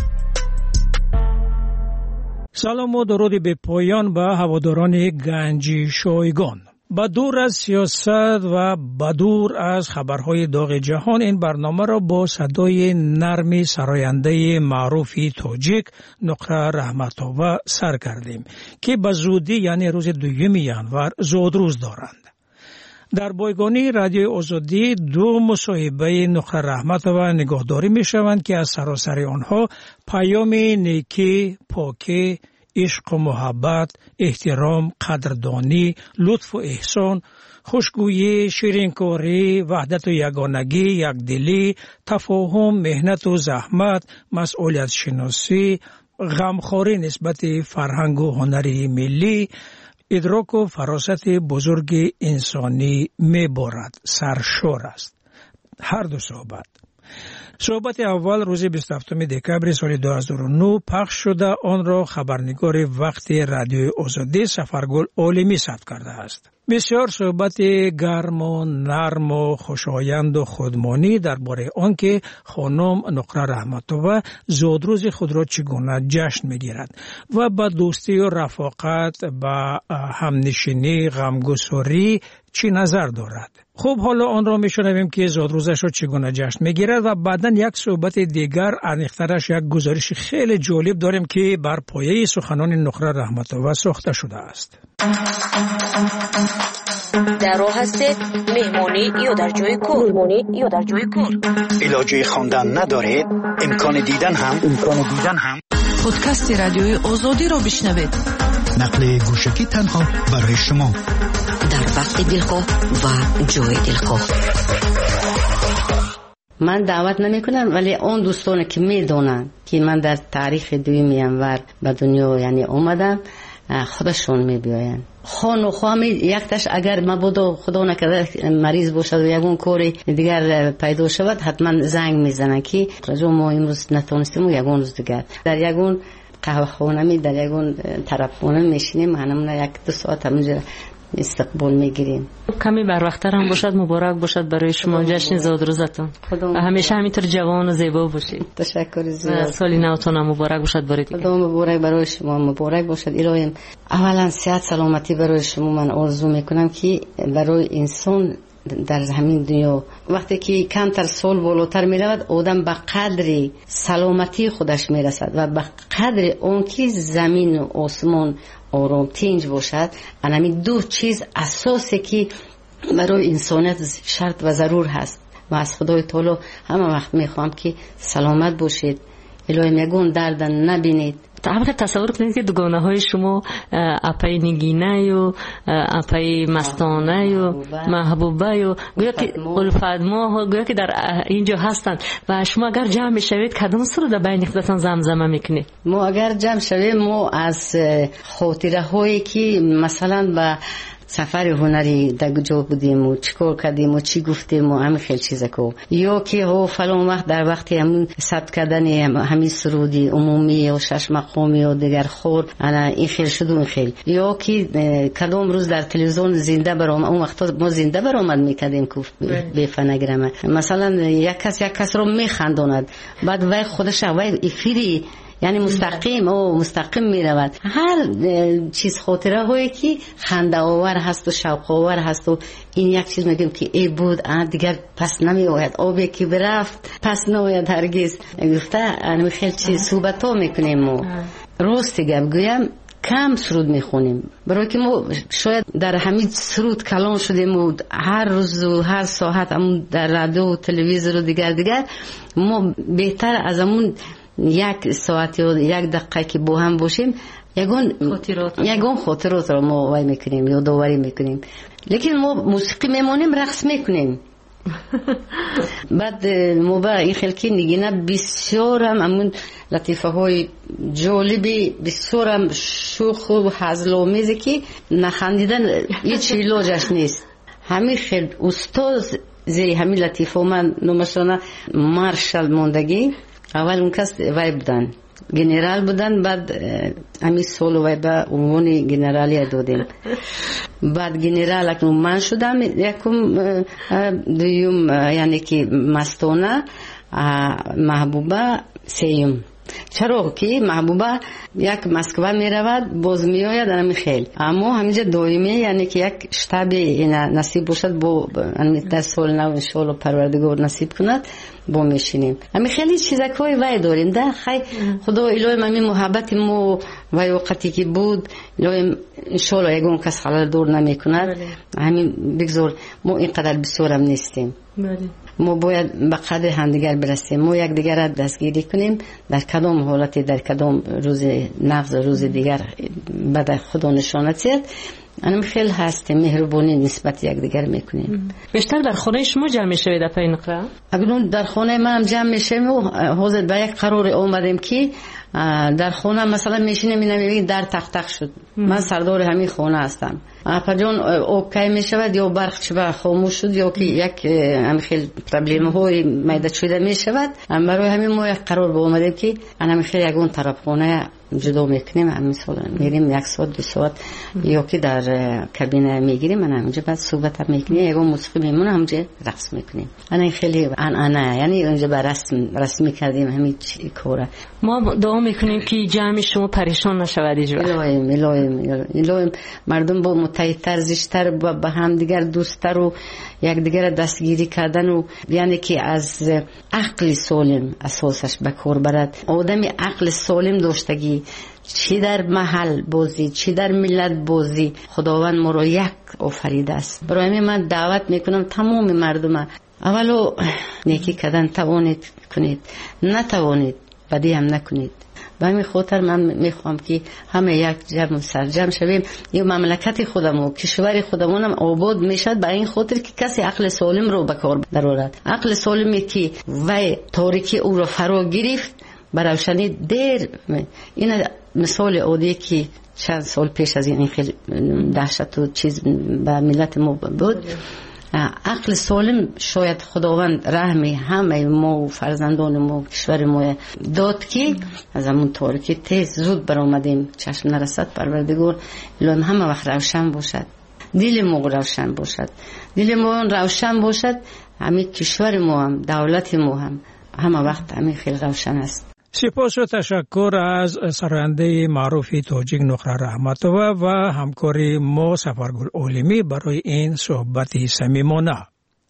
سلام و درود به پایان به هواداران گنج شایگان. با دور از سیاست و با دور از خبرهای داغ جهان، این برنامه را با صدای نرم سراینده معروف تاجیک نقره رحمت‌آور سر کردیم که به زودی یعنی روز 2 ینور زادروز دارند. در بایگانی رادیوی آزادی 2 مصاحبه نقره رحمت‌آور نگاهداری می شوند که از سراسر آنها پیام نیکی، پاکی، عشق و محبت، احترام، قدردانی، لطف و احسان، خوشگویی، شیرینکاری، وحدت و یگانگی، یکدلی، تفاهم، مهنت و زحمت، مسئولیت شناسی، غمخواری نسبت فرهنگ و هنر ملی، ادراک و فراست بزرگ انسانی میبارد. سرشار است هر دو صحبت اول روز 27 دکبر سال 2009 پخش شده. آن را خبرنگار وقت رادیوی آزادی سفرگل عالمی ثبت کرده است. بسیار صحبت گرم و نرم و خوشایند و خودمانی درباره آنکه خانم نقره رحمت‌آوا زادروز خود را چگونه جشن میگیرد و با دوستی و رفاقت با همنشینی غمگساری چی نظر دارد. خب حالا آن را میشنویم که زادروزش را چگونه جشن میگیرد و بعداً یک صحبت دیگر عمیق‌ترش یک گزارش خیلی جالب داریم که بر پایه سخنان نقره رحمت‌آوا ساخته شده است. در راه هستید مهمانی یا در جای کار علاجه خواندن ندارید امکان دیدن هم پادکست رادیوی آزادی را بشنوید. نقل گوشکی تنها برای شما در وقت دلخواه و جای دلخواه. من دعوت نمی کنم، ولی اون دوستانی که می دونن که من در تاریخ دومیم ور به دنیا یعنی اومدم خودشون می بیاین. خان و خوامی یکتش اگر مبادا خدا نکرده مریض باشد و یگون کاری دیگر پیدا شود حتما زنگ میزنن که رجوع ما امروز نتونستیم و یگون روز دیگر در یگون قهوه خانه در یگون طرف خانه میشینیم، همون یک دو ساعت همونجا استقبال میگیریم. کمی بر وقت‌تر هم باشد. مبارک باشد برای شما جشن زادروزتون. همیشه همینطور جوان و زیبا باشید. تشکر زیاد. سالی نوتون هم مبارک باشد برای دیگه. خدا مبارک برای شما، مبارک باشد. ایرایم اولا صحت سلامتی برای شما من آرزو میکنم که برای انسان در همین دنیا وقتی که کمتر سال بالاتر می رود آدم به قدر سلامتی خودش می رسد و به قدر اون که زمین و آسمان آرام تنج باشد. همین دو چیز اساسی که برای انسانیت شرط و ضرور هست و از خدای تعالی همه وقت می خواهم که سلامت باشید، الهی یگون درد نبینید. طبعا تصور کنید که دوگانه های شما اپای نگینه و اپای مستانه و محبوبه و گویا که الفدما گویا که در اینجا هستند و شما اگر جمع میشوید کدام سر در بین خودتان زمزمه میکنید؟ ما اگر جمع شویم ما از خاطره هایی که مثلا به سفر هنری در کجا بودیم و چیکار کردیم و چی گفتیم و همین خیلی چیزا کو یا که هو فلان وقت در وقتی همون ثبت کردن همین سرودی عمومی و شش مقامی و دیگر خور انا این خیلی شد و این خیلی یا که کدام روز در تلویزیون زنده برام اون وقت ما زنده برآمد میکردیم که به فنگرامه مثلا یک کس رو میخنداند بعد وای خودش وای افیری یعنی مستقیم می رود. هر چیز خاطره هایی که خنده آور هست و شوق آور هست و این یک چیز میگم که ای بود دیگر پس نمی آید، آبی که برفت پس نمیاد هرگز. گفته انمی خیلی چیز صحبت ها میکنیم و راستی گم گویم کم سرود میخونیم برای که ما شاید در همین سرود کلان شدیم و هر روز و هر ساعت همون در رادیو و تلویزیون و دیگر ما بهتر از همون یک ساعت یا یک دقیقه که با هم باشیم یگون خاطرات رو ما وای میکنیم یا داوری میکنیم. لیکن ما موسیقی میمونیم رقص میکنیم. بعد ما با این خلکی نگینه بسیار هم همون لطیفه های جالبی بسیار هم شوخ و هزل آمیزی که نخندیدن هیچ علاجش نیست. همین خیلی استاد زی همین لطیفه من نمشانه مارشال موندگی اول اون کس وای بودن گنرال بودن بعد همین سال وای به عنوان گنرالی دادیم بعد گنرال اکنون من شدم یکم دویم یعنی که مستانه محبوبه سیم چرا که محبوبه یک مسکو می رود باز می آید همین خیلی اما همینجا دائمی یعنی که یک شتاب نصیب باشد با در سال نو انشاءالله پروردگار نصیب کند با میشینیم همین خیلی چیزکای وای داریم ده خیلی خدا الهی همین محبت ما وای وقتی که بود الهی انشاءالله یگون کس خلال دور نمی کند همین بگذار ما اینقدر بسیارم نیستیم ما باید به قدر همدیگر برسیم ما یک دیگر را دستگیری کنیم در کدام حالتی در کدام روز نفس روز دیگر بعد خدا نشانت زد انم خیلی هستیم مهربانی نسبت یک دیگر میکنیم. بیشتر در خانه شما جمع میشوید اپای نقره؟ اگرون در خانه من جمع میشیم و حاضر به یک قرار آمدیم که در خونه مثلا میشینه میبینی در تق شد، من سردار همین خونه هستم، پجان اوکی میشود یا برق شبه خاموش شد یا که یک خیلی پرابلم های میده شده میشود. برای همین ما یک قرار با اومدیم که همین خیلی یکون طرف خونه جدا میکنیم، مثلا میریم 1 ساعت 2 ساعت یا که در کابینه میگیریم، من همونجا بعد صحبت میکنیم، یکون موسیقی میمونه همونجا رقص میکنیم. انا خیلی انا یعنی اونجا بر رسم کردیم همین کاره. ما دعا میکنیم که جمع شما پریشان نشود. الهی مردم با متحدتر زیشتر با هم دیگر دوستتر و یک دیگر دستگیری کردن و یعنی که از عقل سالم اساسش به کار برد. آدم عقل سالم داشتگی چی در محل بازی چی در ملت بازی خداوند ما رو یک آفریده است. برای من دعوت میکنم تمام مردم اولو نیکی کردن توانید کنید، نتوانید بدی هم نکنید. به همین خاطر من میخوام که همه یک جمع سرجم شویم، این مملکت خودم و کشور خودمون هم آباد میشد به این خاطر که کسی عقل سالم رو به کار درآورد. عقل سالمی که وای تاریکی او رو فرا گرفت بر روشنی دیر. این مثال عادی که چند سال پیش از این خیلی دهشت و چیز به ملت ما بود. عقل سالم شاید خداوند رحمی همه ما و فرزندان ما و کشور ما داد که از همون تاریکی تیز زود برآمدیم. چشم نرسد پروردگار الان همه وقت روشن باشد، دل ما روشن باشد، دل ما روشن باشد، همین کشور ما هم دولت ما هم همه وقت همین خیلی روشن است. سپاس و تشکر از سراینده معروف تاجیک نقره رحمتوه و همکاری ما سفرگل عالمی برای این صحبت صمیمانه.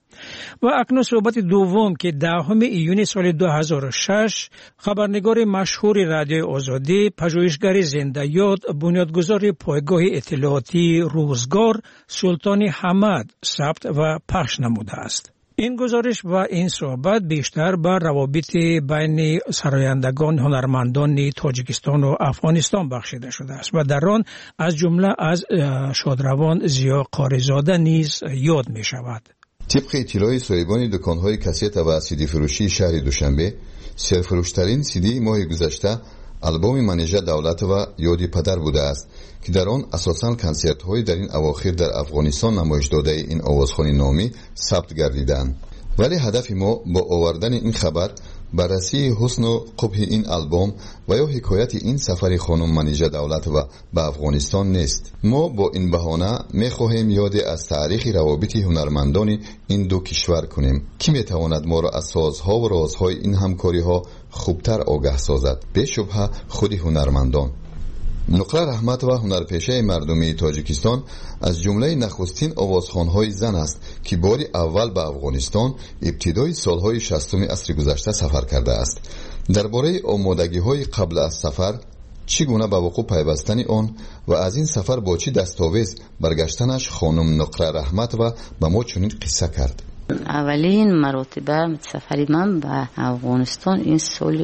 و اکنون صحبت دوم که 10 ایون سال 2006 خبرنگار مشهور رادیوی آزادی، پژوهشگر زنده یاد، بنیادگذار پایگاه اطلاعاتی روزگار سلطان حمد ثبت و پخش نموده است. این گزارش و این صحبت بیشتر بر روابط بین سرایندگان هنرمندان تاجیکستان و افغانستان بخشیده شده است و در آن از جمله از شادروان زیا قاریزاده نیز یاد می شود. طبق اطلاع صاحبان دکان‌های کاست و سیدی فروشی شهر دوشنبه، سرفروشترین سیدی ماه گذشته آلبوم منیژه دولت و یادی پدر بوده است که در آن اساساً کنسرت‌های در این اواخر در افغانستان نمایش داده این آوازخوانی نامی ثبت گردیدند. ولی هدف ما با آوردن این خبر بررسی حسن و قبح این آلبوم و یا حکایت این سفر خانم منیژه دولت و به افغانستان نیست. ما با این بهانه می‌خواهیم یاد از تاریخ روابط هنرمندان این دو کشور کنیم که می‌تواند ما را از سازها و رازهای این همکاری‌ها خوبتر آگاه سازد. به شبهه خود هنرمندان. نقره رحمت و هنرپیشه مردمی تاجیکستان از جمله نخستین آوازخوان‌های زن است که باری اول به افغانستان ابتدای سالهای 60 عصر گذشته سفر کرده است. درباره آمادگی‌های قبل از سفر، چگونه به وقوع پیوستن آن و از این سفر با چه دستاویز برگشتنش خانم نقره رحمت و به ما چنین قصه کرد. اولین مراتبه سفری من به افغانستان این سال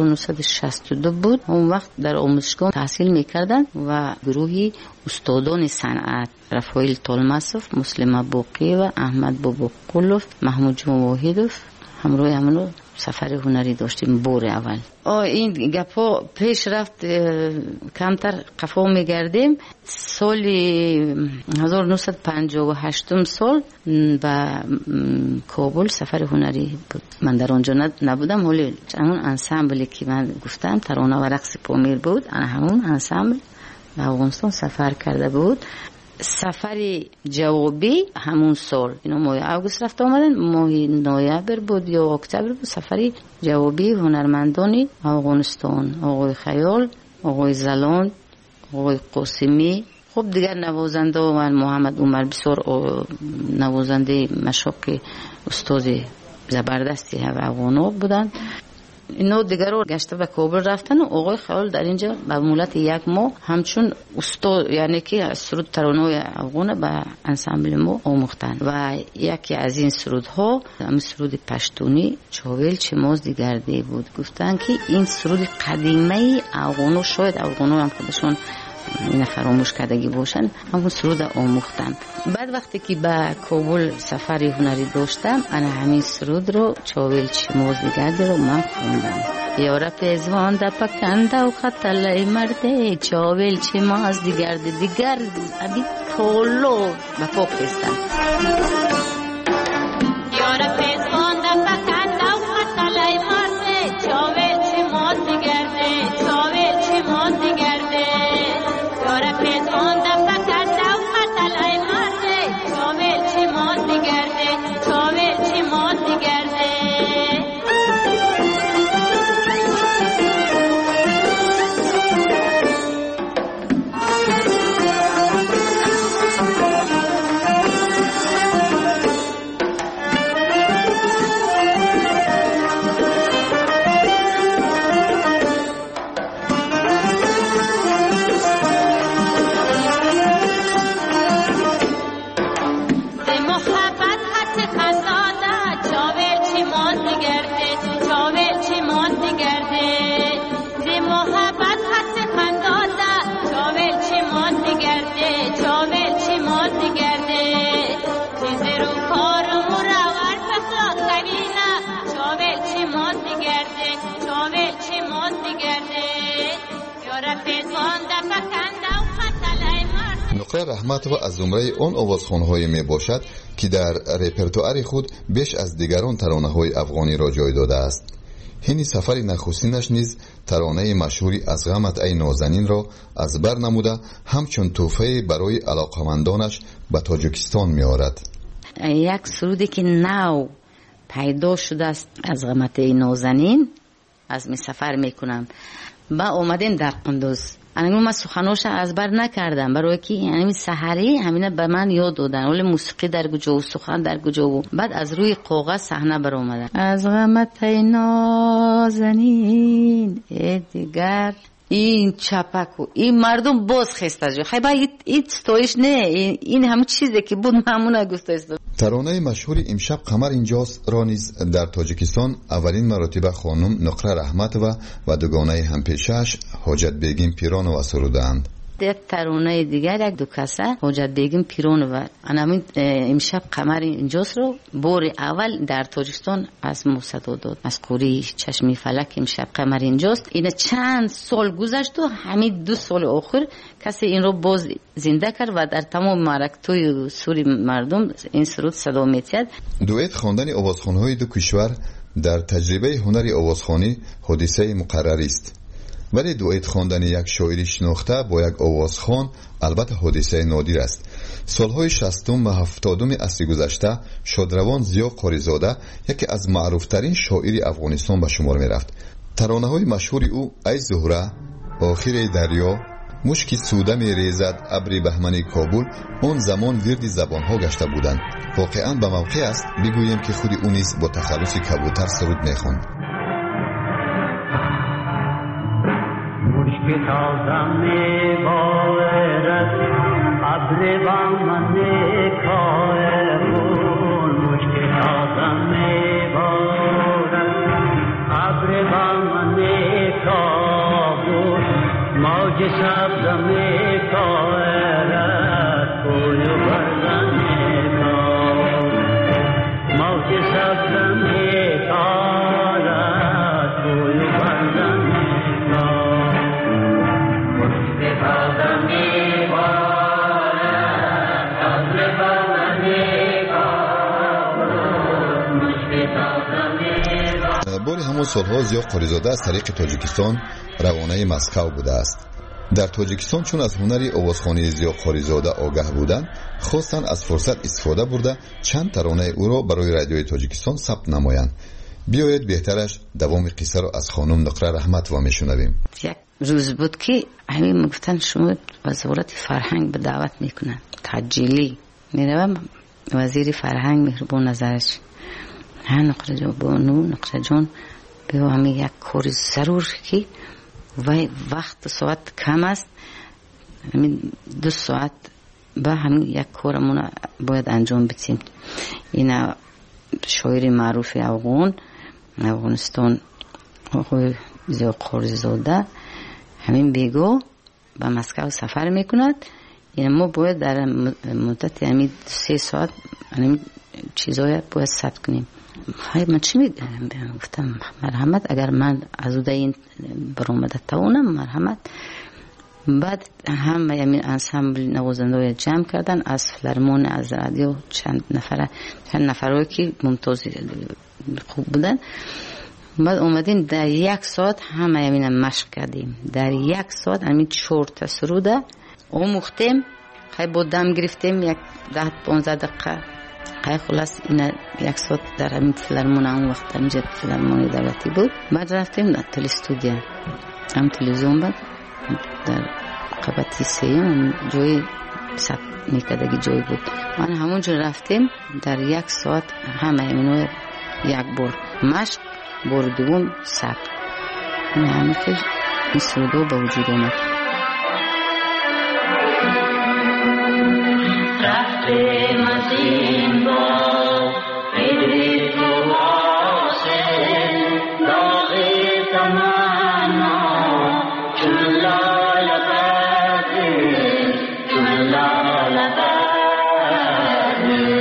1962 بود. اون وقت در آموزشگاه تحصیل میکردن و گروهی استادان صنعت رفایل طالماسوف، مسلم باقی و احمد باباقولوف، محمود جمواهیدوف همراه همونو سفر هنری داشتیم بار اول. این گپا پیش رفت کمتر قفا میگردیم. سال 1958 سال به کابل سفر هنری بود. من در آنجا نبودم، ولی همون انسامبلی که من گفتم ترانه و رقص پامیر بود، همون انسامبل به افغانستان سفر کرده بود. سفر جوابی همون سال، اینو ماه اوگوست رفت آمدن، ماه نوامبر بود یا اکتبر بود. سفر جوابی هنرمندانی افغانستان، آقای خیال، آقای زلان، آقای قاسمی، خب دیگر نوازنده و محمد عمر بسیار نوازنده مشاق استاد زبردستی افغانا بودن. اینا دیگر رو گشته به کابل رفتن و آقای خیال در اینجا به مولت 1 ماه همچون استاد، یعنی که سرود ترانه افغان به انسامبل ما آموختن و یکی از این سرودها هم سرود پشتونی چاویل چماز دیگرده بود. گفتن که این سرود قدیمه افغانو، شاید افغانو هم خودشون این فراموش کردگی باشن همون سرود آموختم. بعد وقتی که به کابل سفری هنری داشتم انا همین سرود رو چاویل چماز دیگرده رو من خوندم. یارا پیزوان دا پکنده و خطلای مرده چاویل چماز دیگرده دیگر ابی طولو به پاک خستم. یارا پیزوان دا پکنده و خطلای مرده چاویل چماز دیگرده چاویل چماز دیگرده یارا پیزوان دا پکنده و خطلای مرده چاویل چماز دیگرده چاویل چماز دیگرده. نقره رحمت و از زمره اون آوازخوان‌های می باشد که در رپرتوار خود بیش از دیگران ترانه‌های افغانی را جای داده است. هینی سفر نخستینش نیز ترانه مشهوری از غمت ای نازنین را از بر نموده همچون تحفه برای علاقمندانش به تاجیکستان می آورد. یک سرودی که نو پیدا شده است از غمت ای نازنین از می سفر می کنم با اومدیم در قندوز. من سخنوش از بر نکردم برای که یعنی سحری همینه به من یاد دادن ولی موسیقی در کجا و سخن در کجا و بعد از روی کاغذ صحنه بر اومدن. از غمت نازنین دیگر این چپک و این مردم باز خسته جو خیلی باید این ستایش نه این همون چیزی که بود همونه گسته است. ترانه مشهور امشب قمر اینجاست را نیز در تاجیکستان اولین مرتبه خانم نقره رحمت و دوگانه همپیشش حاجت بیگم پیرانو سرودند. یک ترانه دیگر یک دو کسه حاجت بیگم پیرانو همین امشب قمر اینجاست رو بار اول در تاجیکستان از موسیقی داد از کوری چشمی فلک امشب قمر اینجاست. این چند سال گذشت و همین 2 سال آخر کسی این رو باز زنده کرد و در تمام مرکتوی سوری مردم این سرود صدا می‌تید. دوئت خواندن آوازخوان‌های دو کشور در تجربه هنری آوازخوانی حادثه مقرری است. ولی دوئت خواندن یک شاعری شناخته با یک آوازخوان البته حادثه نادر است. سالهای 60 و 70 عصر گذشته شادروان ضیا قاریزاده یکی از معروفترین شاعری افغانستان به شمار می رفت. ترانه‌های مشهور او ای زهره، آخر دریا، مشکی سوده می ریزد ابر بهمن کابل اون زمان ورد زبانها گشته بودند. واقعا به موقع است بگوییم که خود او نیز با تخلص کبوتر سرود می خواند. مشکی تازه می بارد ابر بهمن کابل مشکی تازه می بارد ابر بهمن کابل موج سبز می کارد کوی بردن کابل موج سبز می کارد کوی بردن باری همون سالها ضیا قاریزاده از طریق تاجیکستان روانه مسکو بوده است. در تاجیکستان چون از هنری آوازخوانی ضیا قاریزاده آگاه بودند خواستند از فرصت استفاده برده چند ترانه او را برای رادیوی تاجیکستان ثبت نمایند. بیایید بهترش دوام قصه را از خانم نقره رحمت و میشنویم. یک روز بود که همین گفتن شما وزارت فرهنگ به دعوت میکنن تجلی میروم وزیر فرهنگ مهربان نظرش ها نقره جان بانو نقره جان بیا همین یک کار ضرور که وقت ساعت کم است همین 2 ساعت با همین یک کارمون باید انجام بدیم. این شاعر معروف افغانستان آقای ضیا قاریزاده همین بگو به مسکو سفر میکند. این ما باید در مدت یعنی 3 ساعت یعنی چیزای باید ثبت کنیم. های من چی میگم؟ گفتم مرحمت، اگر من از اون این برآمده تاونم مرحمت. بعد هم یعنی انسامبل نوازنده جمع کردن از فیلارمون، از رادیو، چند نفرایی که ممتاز خوب بودن. بعد اومدیم در 1 ساعت همه یعنی مشق کردیم. در 1 ساعت همین 4 تا سروده آموختیم. خیلی با دم گرفتیم 10-15 دقیقه. خیلی خلاص این 1 ساعت در همین فیلارمون، اون وقت همینجا فیلارمون دولتی بود. بعد رفتیم در تلستودیا، هم تلویزیون بود در قبطی 3 جای ثبت میکردگی جای بود. من همونجا رفتیم در 1 ساعت همه اینو 1 بار مشق، بار دوم ثبت. همین که این سرودو به وجود اومد. رفتیم از این با پیری تو آسل داغ تمنا چون لال بدی چون لال بدی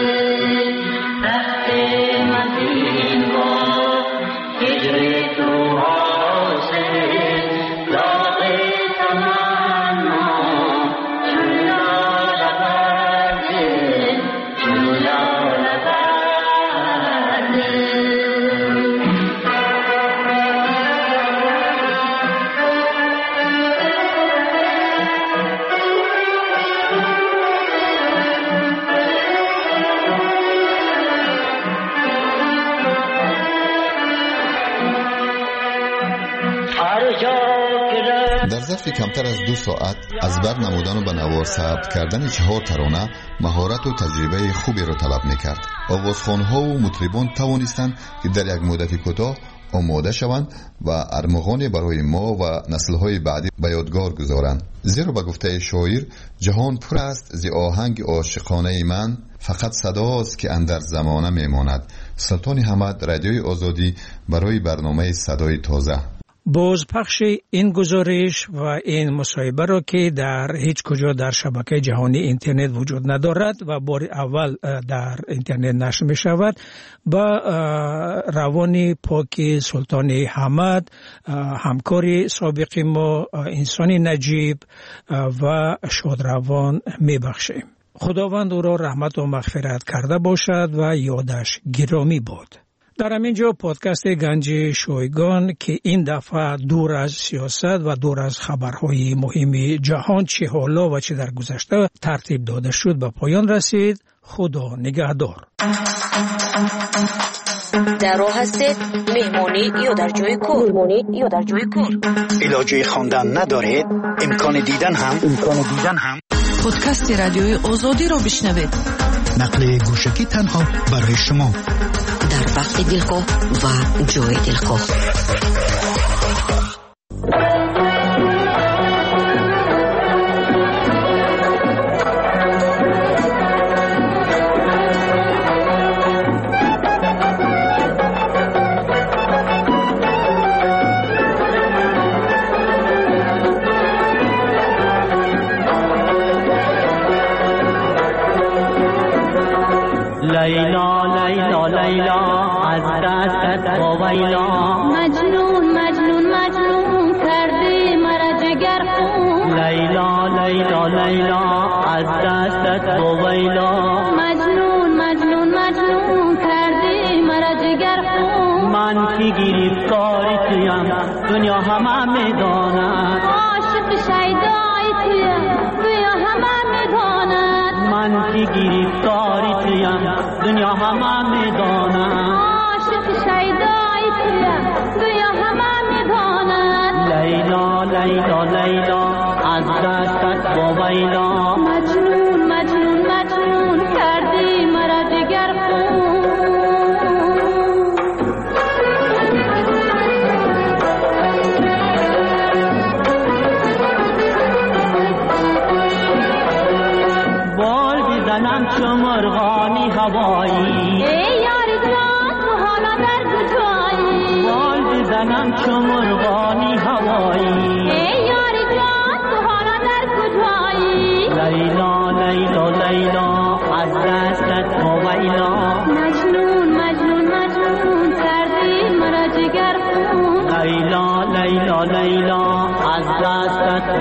رفتیم از این با پیری تو آسل داغ تمنا چون لال بدی چون لال بدی در ظرف کمتر از 2 ساعت از بر نمودن و به نوار ثبت کردن 4 ترانه مهارت و تجربه خوبی را طلب میکرد. آوازخوانها و مطربان توانستند که در یک مدت کوتاه آماده شوند و ارمغانی برای ما و نسل‌های بعدی به یادگار گذارند. زیرا به گفته شاعر جهان پر است ز آهنگ عاشقانه من، فقط صداست که اندر زمانه میماند. سلطان حمد، رادیوی آزادی، برای برنامه صدای تازه. بازپخش این گزارش و این مصاحبه را که در هیچ کجا در شبکه جهانی اینترنت وجود ندارد و بار اول در اینترنت نشر می شود، با روان پاک سلطان حمد، همکار سابق ما، انسان نجیب و شادروان می بخشیم. خداوند او را رحمت و مغفرت کرده باشد و یادش گرامی باد. در همینجا پادکست گنج شایگان که این دفعه دور از سیاست و دور از خبرهای مهم جهان چه حالا و چه در گذشته ترتیب داده شد به پایان رسید. خدا نگهدار. در راه هستید مهمانی یا در جای کار؟ علاجه خواندن ندارید؟ امکان دیدن هم پادکست رادیوی آزادی را بشنوید. نقل گوشکی تنها برای شما در وقت دلخواه و جای دلخواه. لیلا لیلا لیلا از دستت ویلا، مجنون مجنون مجنون کردی مرا جگر خون. لیلا لیلا لیلا از دستت ویلا، مجنون مجنون مجنون کردی مرا جگر خون. من که گرفتاری تویم دنیا همه میداند، عاشق شیدای تویم دنیا همه میداند. من که گرفتاری تویم دنیا همه میداند، عاشق شیدای تویم دنیا همه میداند. لیلا لیلا لیلا از دستت ویلا، مجنون مجنون مجنون کردی مرا جگر خون. بال بزنم چو مرغانی هوایی، ای یار جان تو حالا در کجایی؟ بال بزنم چو مرغانی هوایی، ای یار جان تو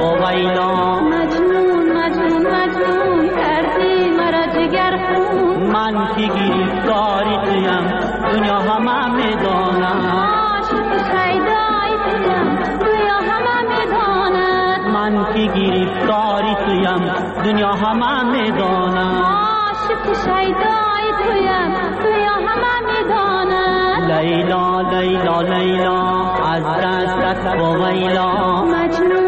ویلا مجنون مجنون مجنون کردی مرا جگر خون من که گرفتاری تویم دنیا همه میداند عاشق شیدای تویم دنیا همه میداند من که گرفتاری تویم دنیا همه میداند عاشق شیدای تویم دنیا همه میداند لیلا لیلا لیلا از دستت و ویلا مجنون